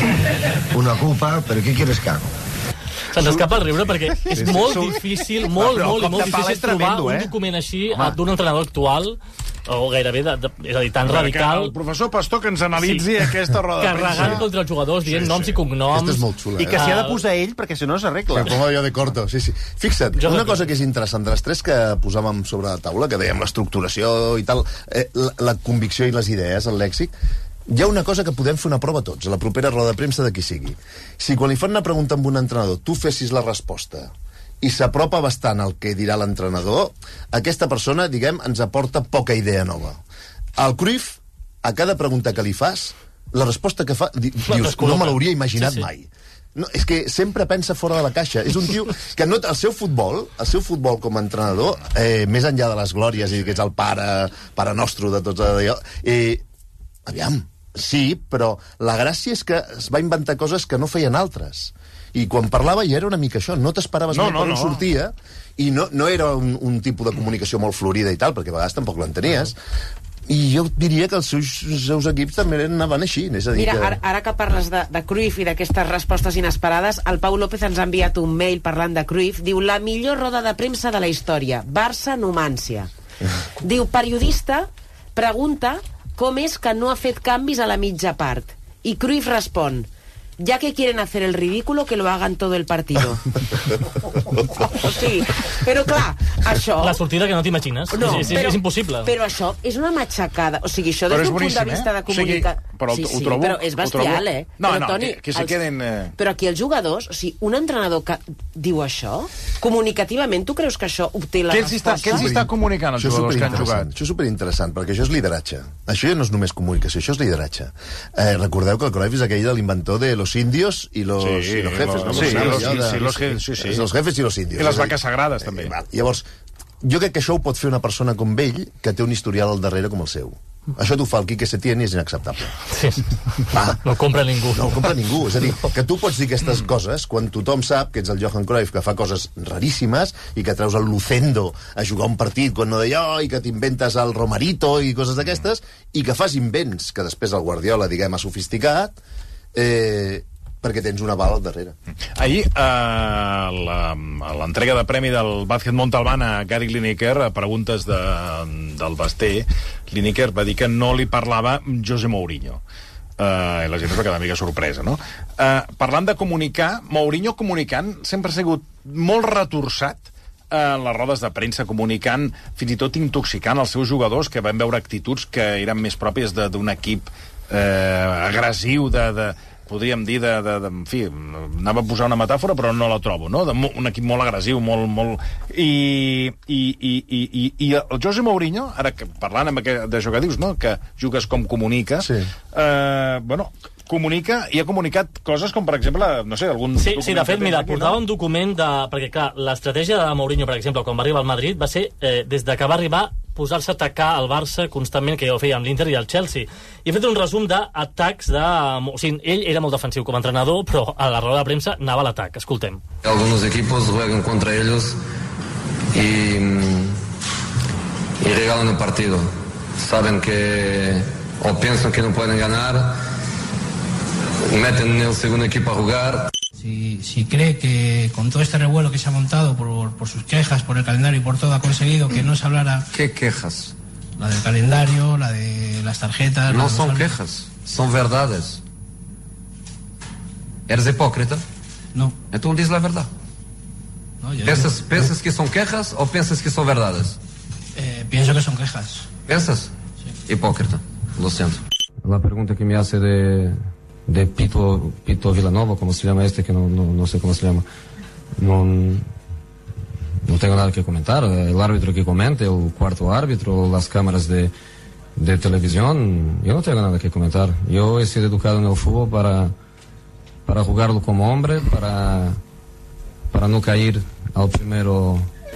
una culpa, però què quieres que hago? Se'ns escapa el riure perquè és Sí, sí. molt Su- difícil, molt, Però molt, el cop molt de pala difícil és trobar tremendo, un eh? document així Home. d'un entrenador actual, o gairebé, de, de, és a dir, tan radical, El professor Pastor que ens analitzi aquesta roda de premsa. carregant contra els jugadors, dient noms i cognoms. Aquesta és molt xula, I que s'hi ha de Ah, posar ell, perquè si no no s'arregla. Que pongo jo de corto, sí, sí. Fixa't, Jo una no- cosa que és interessant, de les tres que posàvem sobre la taula, que dèiem l'estructuració i tal, eh, la, la convicció i les idees, el lèxic, hi ha una cosa que podem fer una prova tots, a la propera roda de premsa de qui sigui. Si quan li fan una pregunta amb un entrenador, tu fessis la resposta i s'apropa bastant al que dirà l'entrenador, aquesta persona, diguem, ens aporta poca idea nova. Al Cruyff, a cada pregunta que li fas, la resposta que fa, di, dius, no me l'hauria imaginat Sí, sí. mai. No, és que sempre pensa fora de la caixa. És un tio que no, el seu futbol, el seu futbol com a entrenador, eh, més enllà de les glòries i que és el pare, pare nostre de tots allò, eh, aviam, sí, però la gràcia és que es va inventar coses que no feien altres. I quan parlava ja era una mica això, no t'esperaves No, mai no, per on no. sortia, i no, no era un, un tipus de comunicació molt florida i tal, perquè a vegades tampoc l'entenies, i jo diria que els seus, els seus equips també anaven així, és a dir Mira, que... ara, ara que parles de, de Cruyff i d'aquestes respostes inesperades, el Pau López ens ha enviat un mail parlant de Cruyff. Diu, la millor roda de premsa de la història. Barça Numància. Diu, periodista pregunta com és que no ha fet canvis a la mitja part. I Cruyff respon, ya que quieren hacer el ridículo, que lo hagan todo el partido. O sigui, però clar, això... La sortida que no t'imagines. No, és, és, però- és impossible. Però això és una matxacada. O sigui, això Però des és d'un punt de boníssim, vista eh? de comunicació... O sigui, però sí, ho sí, trobo- però és ho bestial, trobo- eh? No, però, no, Toni, que- que se els- queden, eh. Però aquí els jugadors, o sigui, un entrenador que diu això, comunicativament, tu creus que això obté la Què els està- resposta? què els està comunicant als Això és jugadors que han superinteressant, jugat? Això és superinteressant, perquè això és lideratge. Això ja no és només comunicació, això és lideratge. Eh, recordeu que el Cruyff és aquell de l'inventor de los indios i los, Sí, i los jefes, no? sí, Com los- allò de- sí, los je- sí, sí. És los jefes i los indios. I les És a dir, vaques sagrades, també. Eh, val. Llavors, jo crec que això ho pot fer una persona com ell, que té un historial al darrere com el seu. Això t'ho fa el Quique Setién i és inacceptable. Sí. Va. No ho compra ningú. No ho compra ningú. És a dir, que tu pots dir aquestes coses quan tothom sap que ets el Johan Cruyff, que fa coses raríssimes i que treus el Lucendo a jugar un partit quan no d'allò i que t'inventes el Romarito i coses d'aquestes i que fas invents que després el Guardiola, diguem, ha sofisticat, eh, perquè tens un aval al darrere. Ahir, a la- a l'entrega de premi del Vázquez Montalbán a Gary Lineker, a preguntes de, del Basté, Lineker va dir que no li parlava José Mourinho. Uh, I la gent es va quedar una mica sorpresa, no? Uh, parlant de comunicar, Mourinho comunicant sempre ha sigut molt retorçat en les rodes de premsa, comunicant, fins i tot intoxicant els seus jugadors, que van veure actituds que eren més pròpies de- d'un equip eh, agressiu, de, de, podríem dir, de, de, de, en fi, anava a posar una metàfora, però no la trobo, no? De, mo- un equip molt agressiu, molt... molt i, i, i, i, i, i el José Mourinho, ara que parlant amb aquest, d'això que dius, no? Que jugues com comunica, sí. eh, bueno, comunica i ha comunicat coses com, per exemple, no sé, algun... Sí, document sí, de fet, que tens mira, aquí, portava no? un document de... Perquè, clar, l'estratègia de Mourinho, per exemple, quan va arribar al Madrid, va ser, eh, des de que va arribar, posar-se a atacar el Barça constantment, que ja ho feia amb l'Inter i el Chelsea. I he fet un resum d'atacs de... O sigui, ell era molt defensiu com a entrenador, però a la roda de premsa anava a l'atac. Escoltem. Algunos equipos juegan contra ellos y, y regalan el partido. Saben que o piensan que no pueden ganar, meten el segundo equipo a jugar. Si, si cree que con todo este revuelo que se ha montado por, por sus quejas, por el calendario y por todo, ha conseguido que no se hablara... ¿Qué quejas? La del calendario, la de las tarjetas... No la de son los- quejas, son verdades. ¿Eres hipócrita? No. Entonces diz la verdad. No, yo ¿Piensas, digo- piensas que son quejas o piensas que son verdades? eh, pienso que son quejas. ¿Piensas? Hipócrita, lo siento. La pregunta que me hace de, de Pito, Pito Villanova, como se llama este, que no, no, no sé cómo se llama, no, no tengo nada que comentar. El árbitro que comente, el cuarto árbitro, las cámaras de, de televisión, yo no tengo nada que comentar. Yo he sido educado en el fútbol para, para jugarlo como hombre, para, para no caer al primero.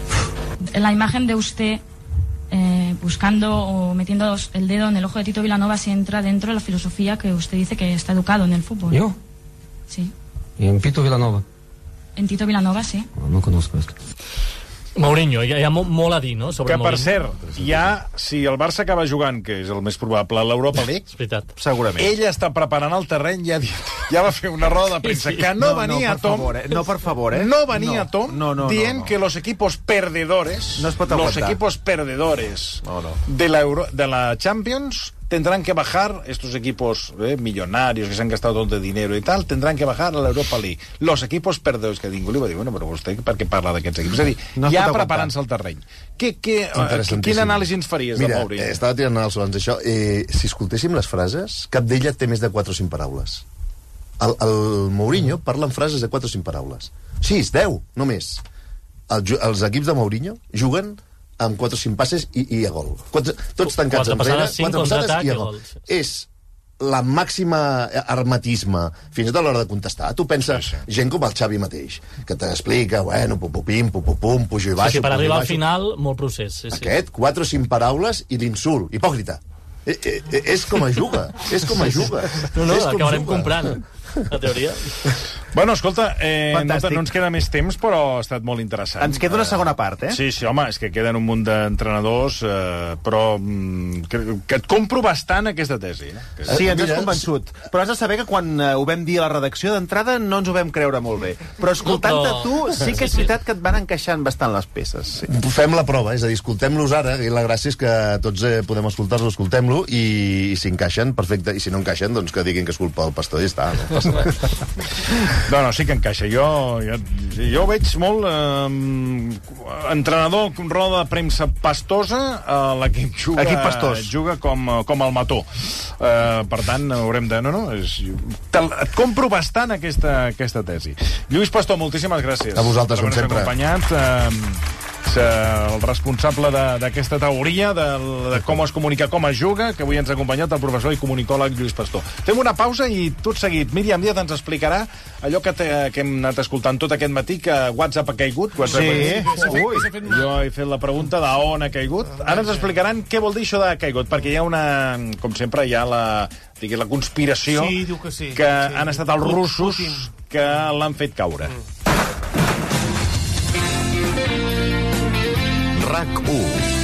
La imagen de usted eh, buscando o metiendo el dedo en el ojo de Tito Vilanova si entra dentro de la filosofía que usted dice que está educado en el fútbol. ¿Yo? Sí. ¿Y en Tito Vilanova? En Tito Vilanova, sí. No, no conozco esto. Mourinho, hi ha, hi ha molt a dir, no? Sobre que, per Mourinho. cert, ja, si el Barça acaba jugant, que és el més probable, a l'Europa League, és veritat. Segurament. Ell està preparant el terreny, ja, ja va fer una roda de premsa, Sí, sí. que no, No, venia no, a per tom... favor, eh? No, per favor, eh? No venia No, a tom no, no, dient no, no. que los equipos perdedores, No es pot los aguantar. equipos perdedores No, no. De, la Euro, de la Champions tendrán que bajar, estos equipos eh, millonarios que se han gastado todo el dinero y tal, tendrán que bajar a la Europa League. Los equipos perdedors, que ningú li va dir, bueno, però vostè per què parla d'aquests equips? És a dir, No es ja pot aguantar. preparant-se el terreny. Què, què, eh, Interessantíssim. quin anàlisi ens faries Mira, de Mourinho? eh, estava tirant als abans d'això. Eh, si escoltéssim les frases, cap d'ella té més de quatre o cinc paraules. El, el Mourinho parla en frases de quatre o cinc paraules. sis, deu, només. El, ju- els equips de Mourinho juguen amb quatre o cinc passes i, i a gol. Quatre, tots tancats Quatre enrere, passades, cinc, quatre passades contraatac i a i gol. gols. És la màxima hermetisme, fins i tot a l'hora de contestar. Tu pensa, sí, sí. gent com el Xavi mateix, que t'explica, bueno, pupupim, pupupum, pujo i Sí, baixo, sí, per pujo i arribar al baixo. final, molt procés. Sí, sí. Aquest, quatre o cinc paraules i l'insult. Hipòcrita. Eh, eh, eh, és com a juga. És com a juga. No, no, és com acabarem juga. comprant, la teoria. Bueno, escolta, eh, no, Fantàstic. no ens queda més temps, però ha estat molt interessant. Ens queda una segona part, eh? Sí, sí, home, és que queden un munt d'entrenadors, eh, però mm, que, que et compro bastant aquesta tesi. Eh? Que... Sí, ens has Mira, convençut. Però has de saber que quan eh, ho vam dir a la redacció d'entrada no ens ho vam creure molt bé. Però escoltant-te No, tu, però- sí que és veritat que et van encaixant bastant les peces. Sí. Fem la prova, és a dir, escoltem-los ara, i la gràcia és que tots eh, podem escoltar-lo, escoltem-lo, i, i si encaixen, perfecte, i si no encaixen, doncs que diguin que és culpa del pastor i ja està. No passa res. No, no, sí que encaixa. Jo, jo, jo ho veig molt eh, entrenador amb roda de premsa pastosa, eh, l'equip juga, Equip pastós. juga com, com el mató. Eh, per tant, haurem de... No, no, és, te, et compro bastant aquesta, aquesta tesi. Lluís Pastor, moltíssimes gràcies. A vosaltres, per com haver-nos sempre. acompanyat. Eh, el responsable de- d'aquesta teoria de, de com es comunica, com es juga, que avui ens ha acompanyat el professor i comunicòleg Lluís Pastor. Fem una pausa i tot seguit Míriam Díaz ens explicarà allò que, te, que hem anat escoltant tot aquest matí, que WhatsApp ha caigut. WhatsApp Sí. ha caigut. Ui. Jo he fet la pregunta d'on ha caigut. Ara ens explicaran què vol dir això de caigut, perquè hi ha una, com sempre, hi ha la, digui, la conspiració Sí, diu que sí. que Sí. han estat els Putin. russos que l'han fet caure. RAC u.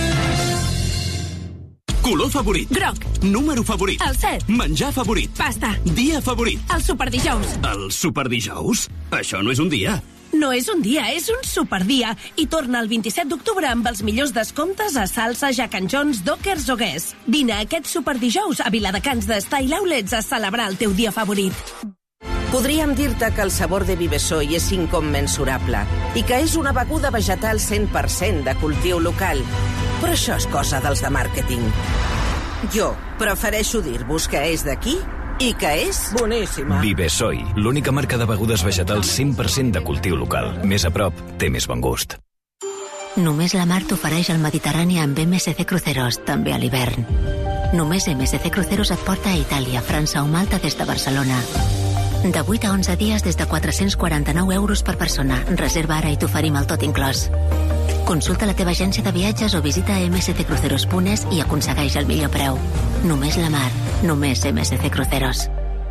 Color favorit. Groc. Número favorit. El set. Menjar favorit. Pasta. Dia favorit. El superdijous. El superdijous? Això no és un dia. No és un dia, és un superdia. I torna el vint-i-set d'octubre amb els millors descomptes a Salsa, Jack and Jones, Dockers o Guess. Vine aquest superdijous a Viladecans de Style Outlets a celebrar el teu dia favorit. Podríem dir-te que el sabor de Vivesoy és incommensurable i que és una beguda vegetal cent per cent de cultiu local. Però això és cosa dels de màrqueting. Jo prefereixo dir-vos que és d'aquí i que és boníssima. Vivesoy, l'única marca de begudes vegetals cent per cent de cultiu local. Més a prop, té més bon gust. Només la mar t'ofereix el Mediterrani amb M S C Cruceros, també a l'hivern. Només M S C Cruceros et porta a Itàlia, França o Malta des de Barcelona. De vuit a onze dies des de quatre-cents quaranta-nou euros per persona. Reserva ara i t'oferim el tot inclòs. Consulta la teva agència de viatges o visita m s c cruceros punt es i aconsegueix el millor preu. Només la mar, només M S C Cruceros.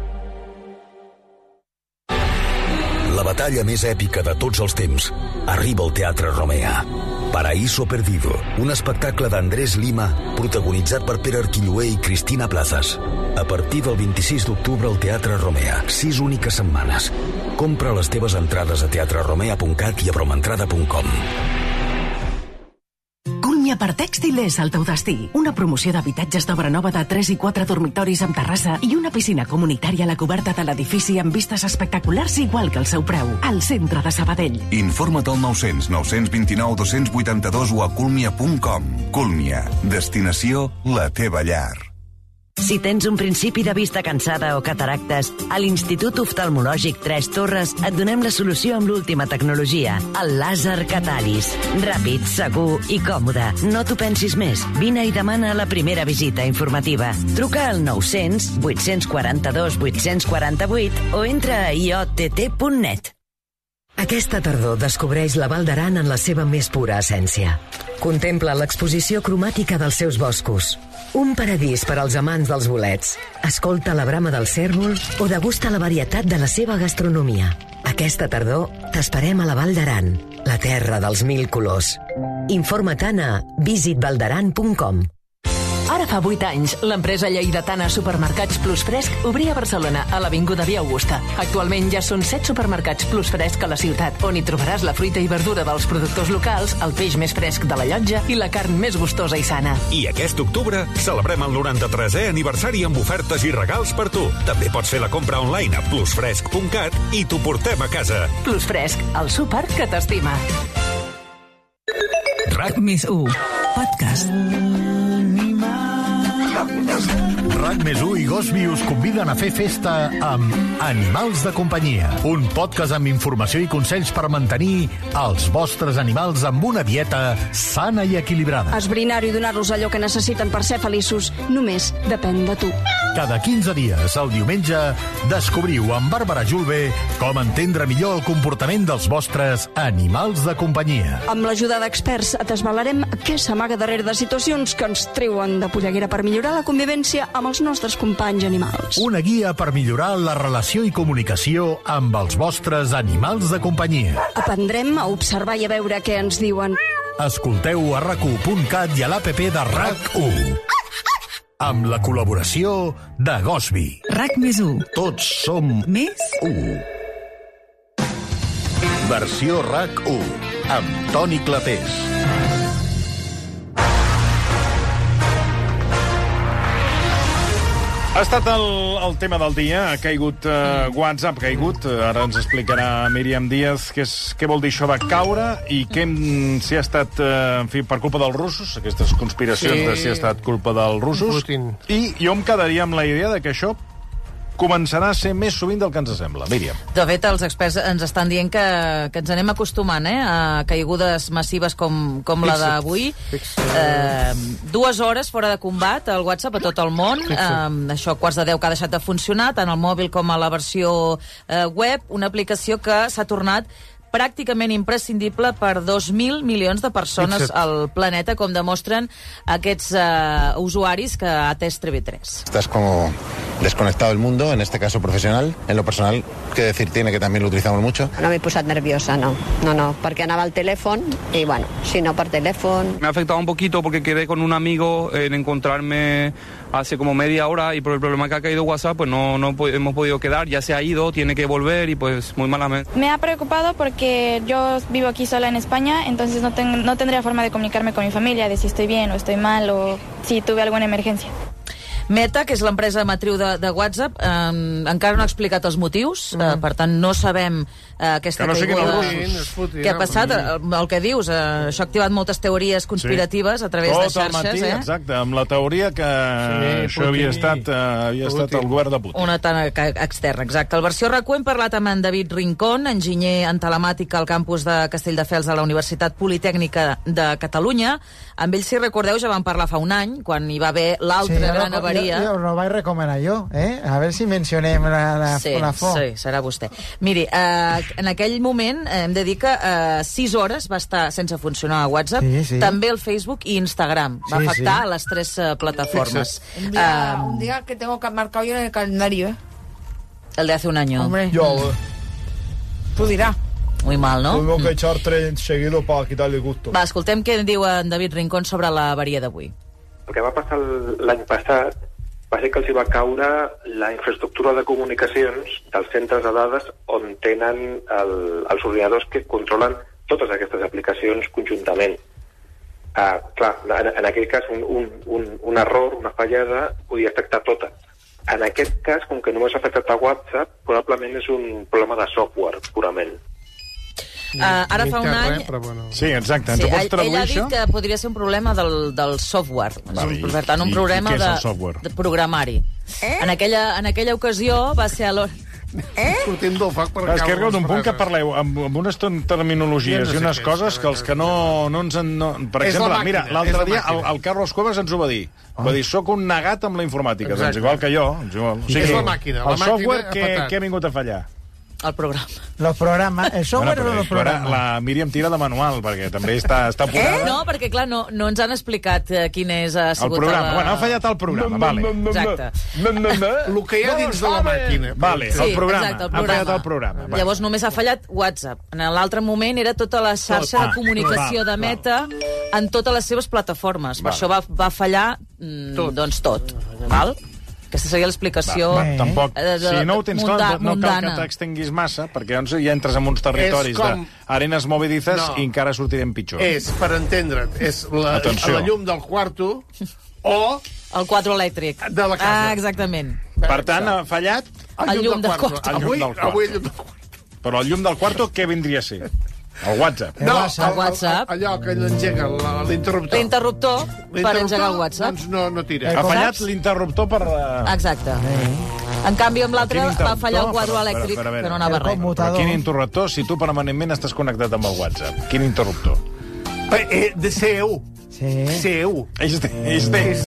La batalla més èpica de tots els temps arriba al Teatre Romea. Paraíso Perdido, un espectacle d'Andrés Lima protagonitzat per Pere Arquilloé i Cristina Plazas. A partir del vint-i-sis d'octubre al Teatre Romea, sis úniques setmanes. Compra les teves entrades a teatre romea punt cat i a bromentrada punt com. Culmia per Tèxtil és el teu destí. Una promoció d'habitatges d'obra nova de tres i quatre dormitoris amb terrassa i una piscina comunitària a la coberta de l'edifici amb vistes espectaculars igual que el seu preu. Al centre de Sabadell. Informa't al nou-cents nou dos nou dos vuit dos o a culmia punt com. Culmia. Destinació la teva llar. Si tens un principi de vista cansada o cataractes, a l'Institut Oftalmològic Tres Torres et donem la solució amb l'última tecnologia, el làser Catalis. Ràpid, segur i còmode. No t'ho pensis més. Vine i demana la primera visita informativa. Truca al nou-cents, vuit-cents quaranta-dos, vuit-cents quaranta-vuit o entra a i o t t punt net. Aquesta tardor descobreix la Val d'Aran en la seva més pura essència. Contempla l'exposició cromàtica dels seus boscos. Un paradís per als amants dels bolets. Escolta la brama del cérvol o degusta la varietat de la seva gastronomia. Aquesta tardor t'esperem a la Val d'Aran, la terra dels mil colors. Informa-te'n a visit valdaran punt com. Ara fa vuit anys, l'empresa lleidatana Supermercats Plus Fresc obria a Barcelona, a l'Avinguda Via Augusta. Actualment ja són set supermercats Plus Fresc a la ciutat, on hi trobaràs la fruita i verdura dels productors locals, el peix més fresc de la llotja i la carn més gustosa i sana. I aquest octubre celebrem el noranta-tresè aniversari amb ofertes i regals per tu. També pots fer la compra online a plus fresc punt cat i t'ho portem a casa. Plus Fresc, el súper que t'estima. RAC més u, podcast. RAC més u i Gosby us conviden a fer festa amb Animals de companyia, un podcast amb informació i consells per mantenir els vostres animals amb una dieta sana i equilibrada. Esbrinar-ho i donar-los allò que necessiten per ser feliços només depèn de tu. Cada quinze dies, el diumenge, descobriu amb Bàrbara Julve com entendre millor el comportament dels vostres animals de companyia. Amb l'ajuda d'experts et desvelarem què s'amaga darrere de situacions que ens treuen de polleguera per millorar la convivència amb els nostres companys animals. Una guia per millorar la relació i comunicació amb els vostres animals de companyia. Aprendrem a observar i a veure què ens diuen. Escolteu a rac u punt cat i a l'app de RAC u. Amb la col·laboració de Gosby. RAC més u. Tots som més u. Versió RAC u, amb Toni Clapés. Ha estat el, el tema del dia, ha caigut uh, WhatsApp, ha caigut, ara ens explicarà Míriam Díaz què, és, què vol dir això de caure i què, si ha estat, uh, en fi, per culpa dels russos, aquestes conspiracions sí. de si ha estat culpa dels russos. Putin. I jo em quedaria amb la idea de que això començarà a ser més sovint del que ens sembla. Míriam. De fet, els experts ens estan dient que, que ens anem acostumant eh, a caigudes massives com, com la d'avui. Eh, dues hores fora de combat al WhatsApp a tot el món. Eh, això quarts de deu que ha deixat de funcionar, tant al mòbil com a la versió eh, web. Una aplicació que s'ha tornat pràcticament imprescindible per dos mil milions de persones Fixa't. al planeta, com demostren aquests uh, usuaris que ha atès T V tres. Estás como desconectado del mundo, en este caso profesional. En lo personal, ¿qué decir tiene que también lo utilizamos mucho? No m'he posat nerviosa, no. No, no, perquè anava al telèfon y bueno, si no per telèfon... Me ha afectado un poquito porque quedé con un amigo en encontrarme hace como media hora y por el problema que ha caído WhatsApp, pues no, no hemos podido quedar, ya se ha ido, tiene que volver y pues muy malamente. Me ha preocupado porque que yo vivo aquí sola en España, entonces no, ten, no tendría forma de comunicarme con mi familia, de si estoy bien o estoy mal o si tuve alguna emergencia. Meta, que és l'empresa matriu de, de WhatsApp, eh, encara no ha explicat els motius, mm. eh, per tant no sabem eh, aquesta no caiguda. Putin, Què ha passat? El, el que dius, eh, això ha activat moltes teories conspiratives sí. a través Tot de xarxes. Tot el matí, eh? exacte, amb la teoria que sí, això Putin, havia, estat, uh, havia estat el govern de Putin. Una tan externa, exacte. El versió RAC u hem parlat amb en David Rincón, enginyer en telemàtica al campus de Castelldefels a la Universitat Politècnica de Catalunya. Amb ell, si recordeu, ja vam parlar fa un any, quan hi va haver l'altra sí, gran avaria. Jo, jo no vaig recomanar jo, eh? A veure si mencionem la, la, sí, la font. Sí, serà vostè. Miri, eh, en aquell moment eh, hem de dir que eh, sis hores va estar sense funcionar a WhatsApp, sí, sí. també el Facebook i Instagram. Va sí, afectar sí. a les tres uh, plataformes. Un día, um, un día que tengo que marcar yo en el calendario, ¿eh? El de hace un año. Hombre. Yo, eh. Tú dirás. Muy mal, ¿no? Tengo que echar tres seguidos para quitarle el gusto. Va, escoltem què diu en David Rincón sobre la avaria d'avui. El que va passar l'any passat va ser que els hi va caure la infraestructura de comunicacions dels centres de dades on tenen el, els ordinadors que controlen totes aquestes aplicacions conjuntament. Uh, clar, en, en aquell cas un, un, un, un error, una fallada, podia afectar totes. En aquest cas, com que només ha afectat a WhatsApp, probablement és un problema de software, purament. Uh, ara fa un any... Res, però bueno. Sí, exacte. Ens Sí, ho pots ell, traduir, ell ha això? dit que podria ser un problema del, del software. Vale, un, per tant, un i- problema i què és de, el software? de programari. Eh? En, aquella, en aquella ocasió va ser a l'hora... Eh? Sortim del foc per Clar, és que caure arriba d'un les punt que frases. parleu amb, amb unes ton- terminologies Jo no sé i unes què és, coses que els que no, no ens... En, no... Per És la exemple, màquina, mira, és l'altre la dia el, màquina. el Carlos Cuevas ens ho va dir. Va dir, soc un negat amb la informàtica. Exacte. Doncs igual que jo. Igual. O És la màquina, la el software màquina ha que, patat. que ha vingut a fallar. El programa. Los programas. El software Bueno, o los però ara programas. la Míriam tira de manual, perquè també està, està apurada. Eh? No, perquè, clar, no, no ens han explicat eh, quin és, ha El sigut... programa. La... Bueno, ha fallat el programa, vale. Exacte. El que hi ha dins de la màquina. Vale, Sí, el programa. exacte, el Ha fallat programa. el programa. Va. Llavors només ha fallat WhatsApp. En l'altre moment era tota la xarxa Tot. de comunicació Ah, de Meta en totes les seves plataformes. Per Val. això va, va fallar mm, Tot. doncs tot. Val? Aquesta seria l'explicació Va, tampoc, eh, de- de- si no ho tens clar, munda- no cal que mundana. t'extenguis massa, perquè llavors ja entres en uns territoris És com- d'arenes movedizes No. i encara sortirem pitjor. És, per entendre't, és la, Atenció. la llum del quarto o El quadre elèctric. de la casa. Ah, exactament. Per tant, ha fallat, El llum del quarto. El llum Avui, del quarto. avui el llum del quarto. però el llum del quarto què vindria a ser? El WhatsApp. No, El WhatsApp. allò que l'engega, la- l'interruptor. L'interruptor per engegar el WhatsApp. Doncs no, no tira. Ha fallat l'interruptor per... eh, Exacte. En canvi, amb l'altre Quin va fallar el interruptor? quadre Però, elèctric, però, a veure, que no anava el res. conmutador. Però quin interruptor si tu permanentment estàs connectat amb el WhatsApp? Quin interruptor? Eh, eh, de C U. Sí. C U. És de... És de...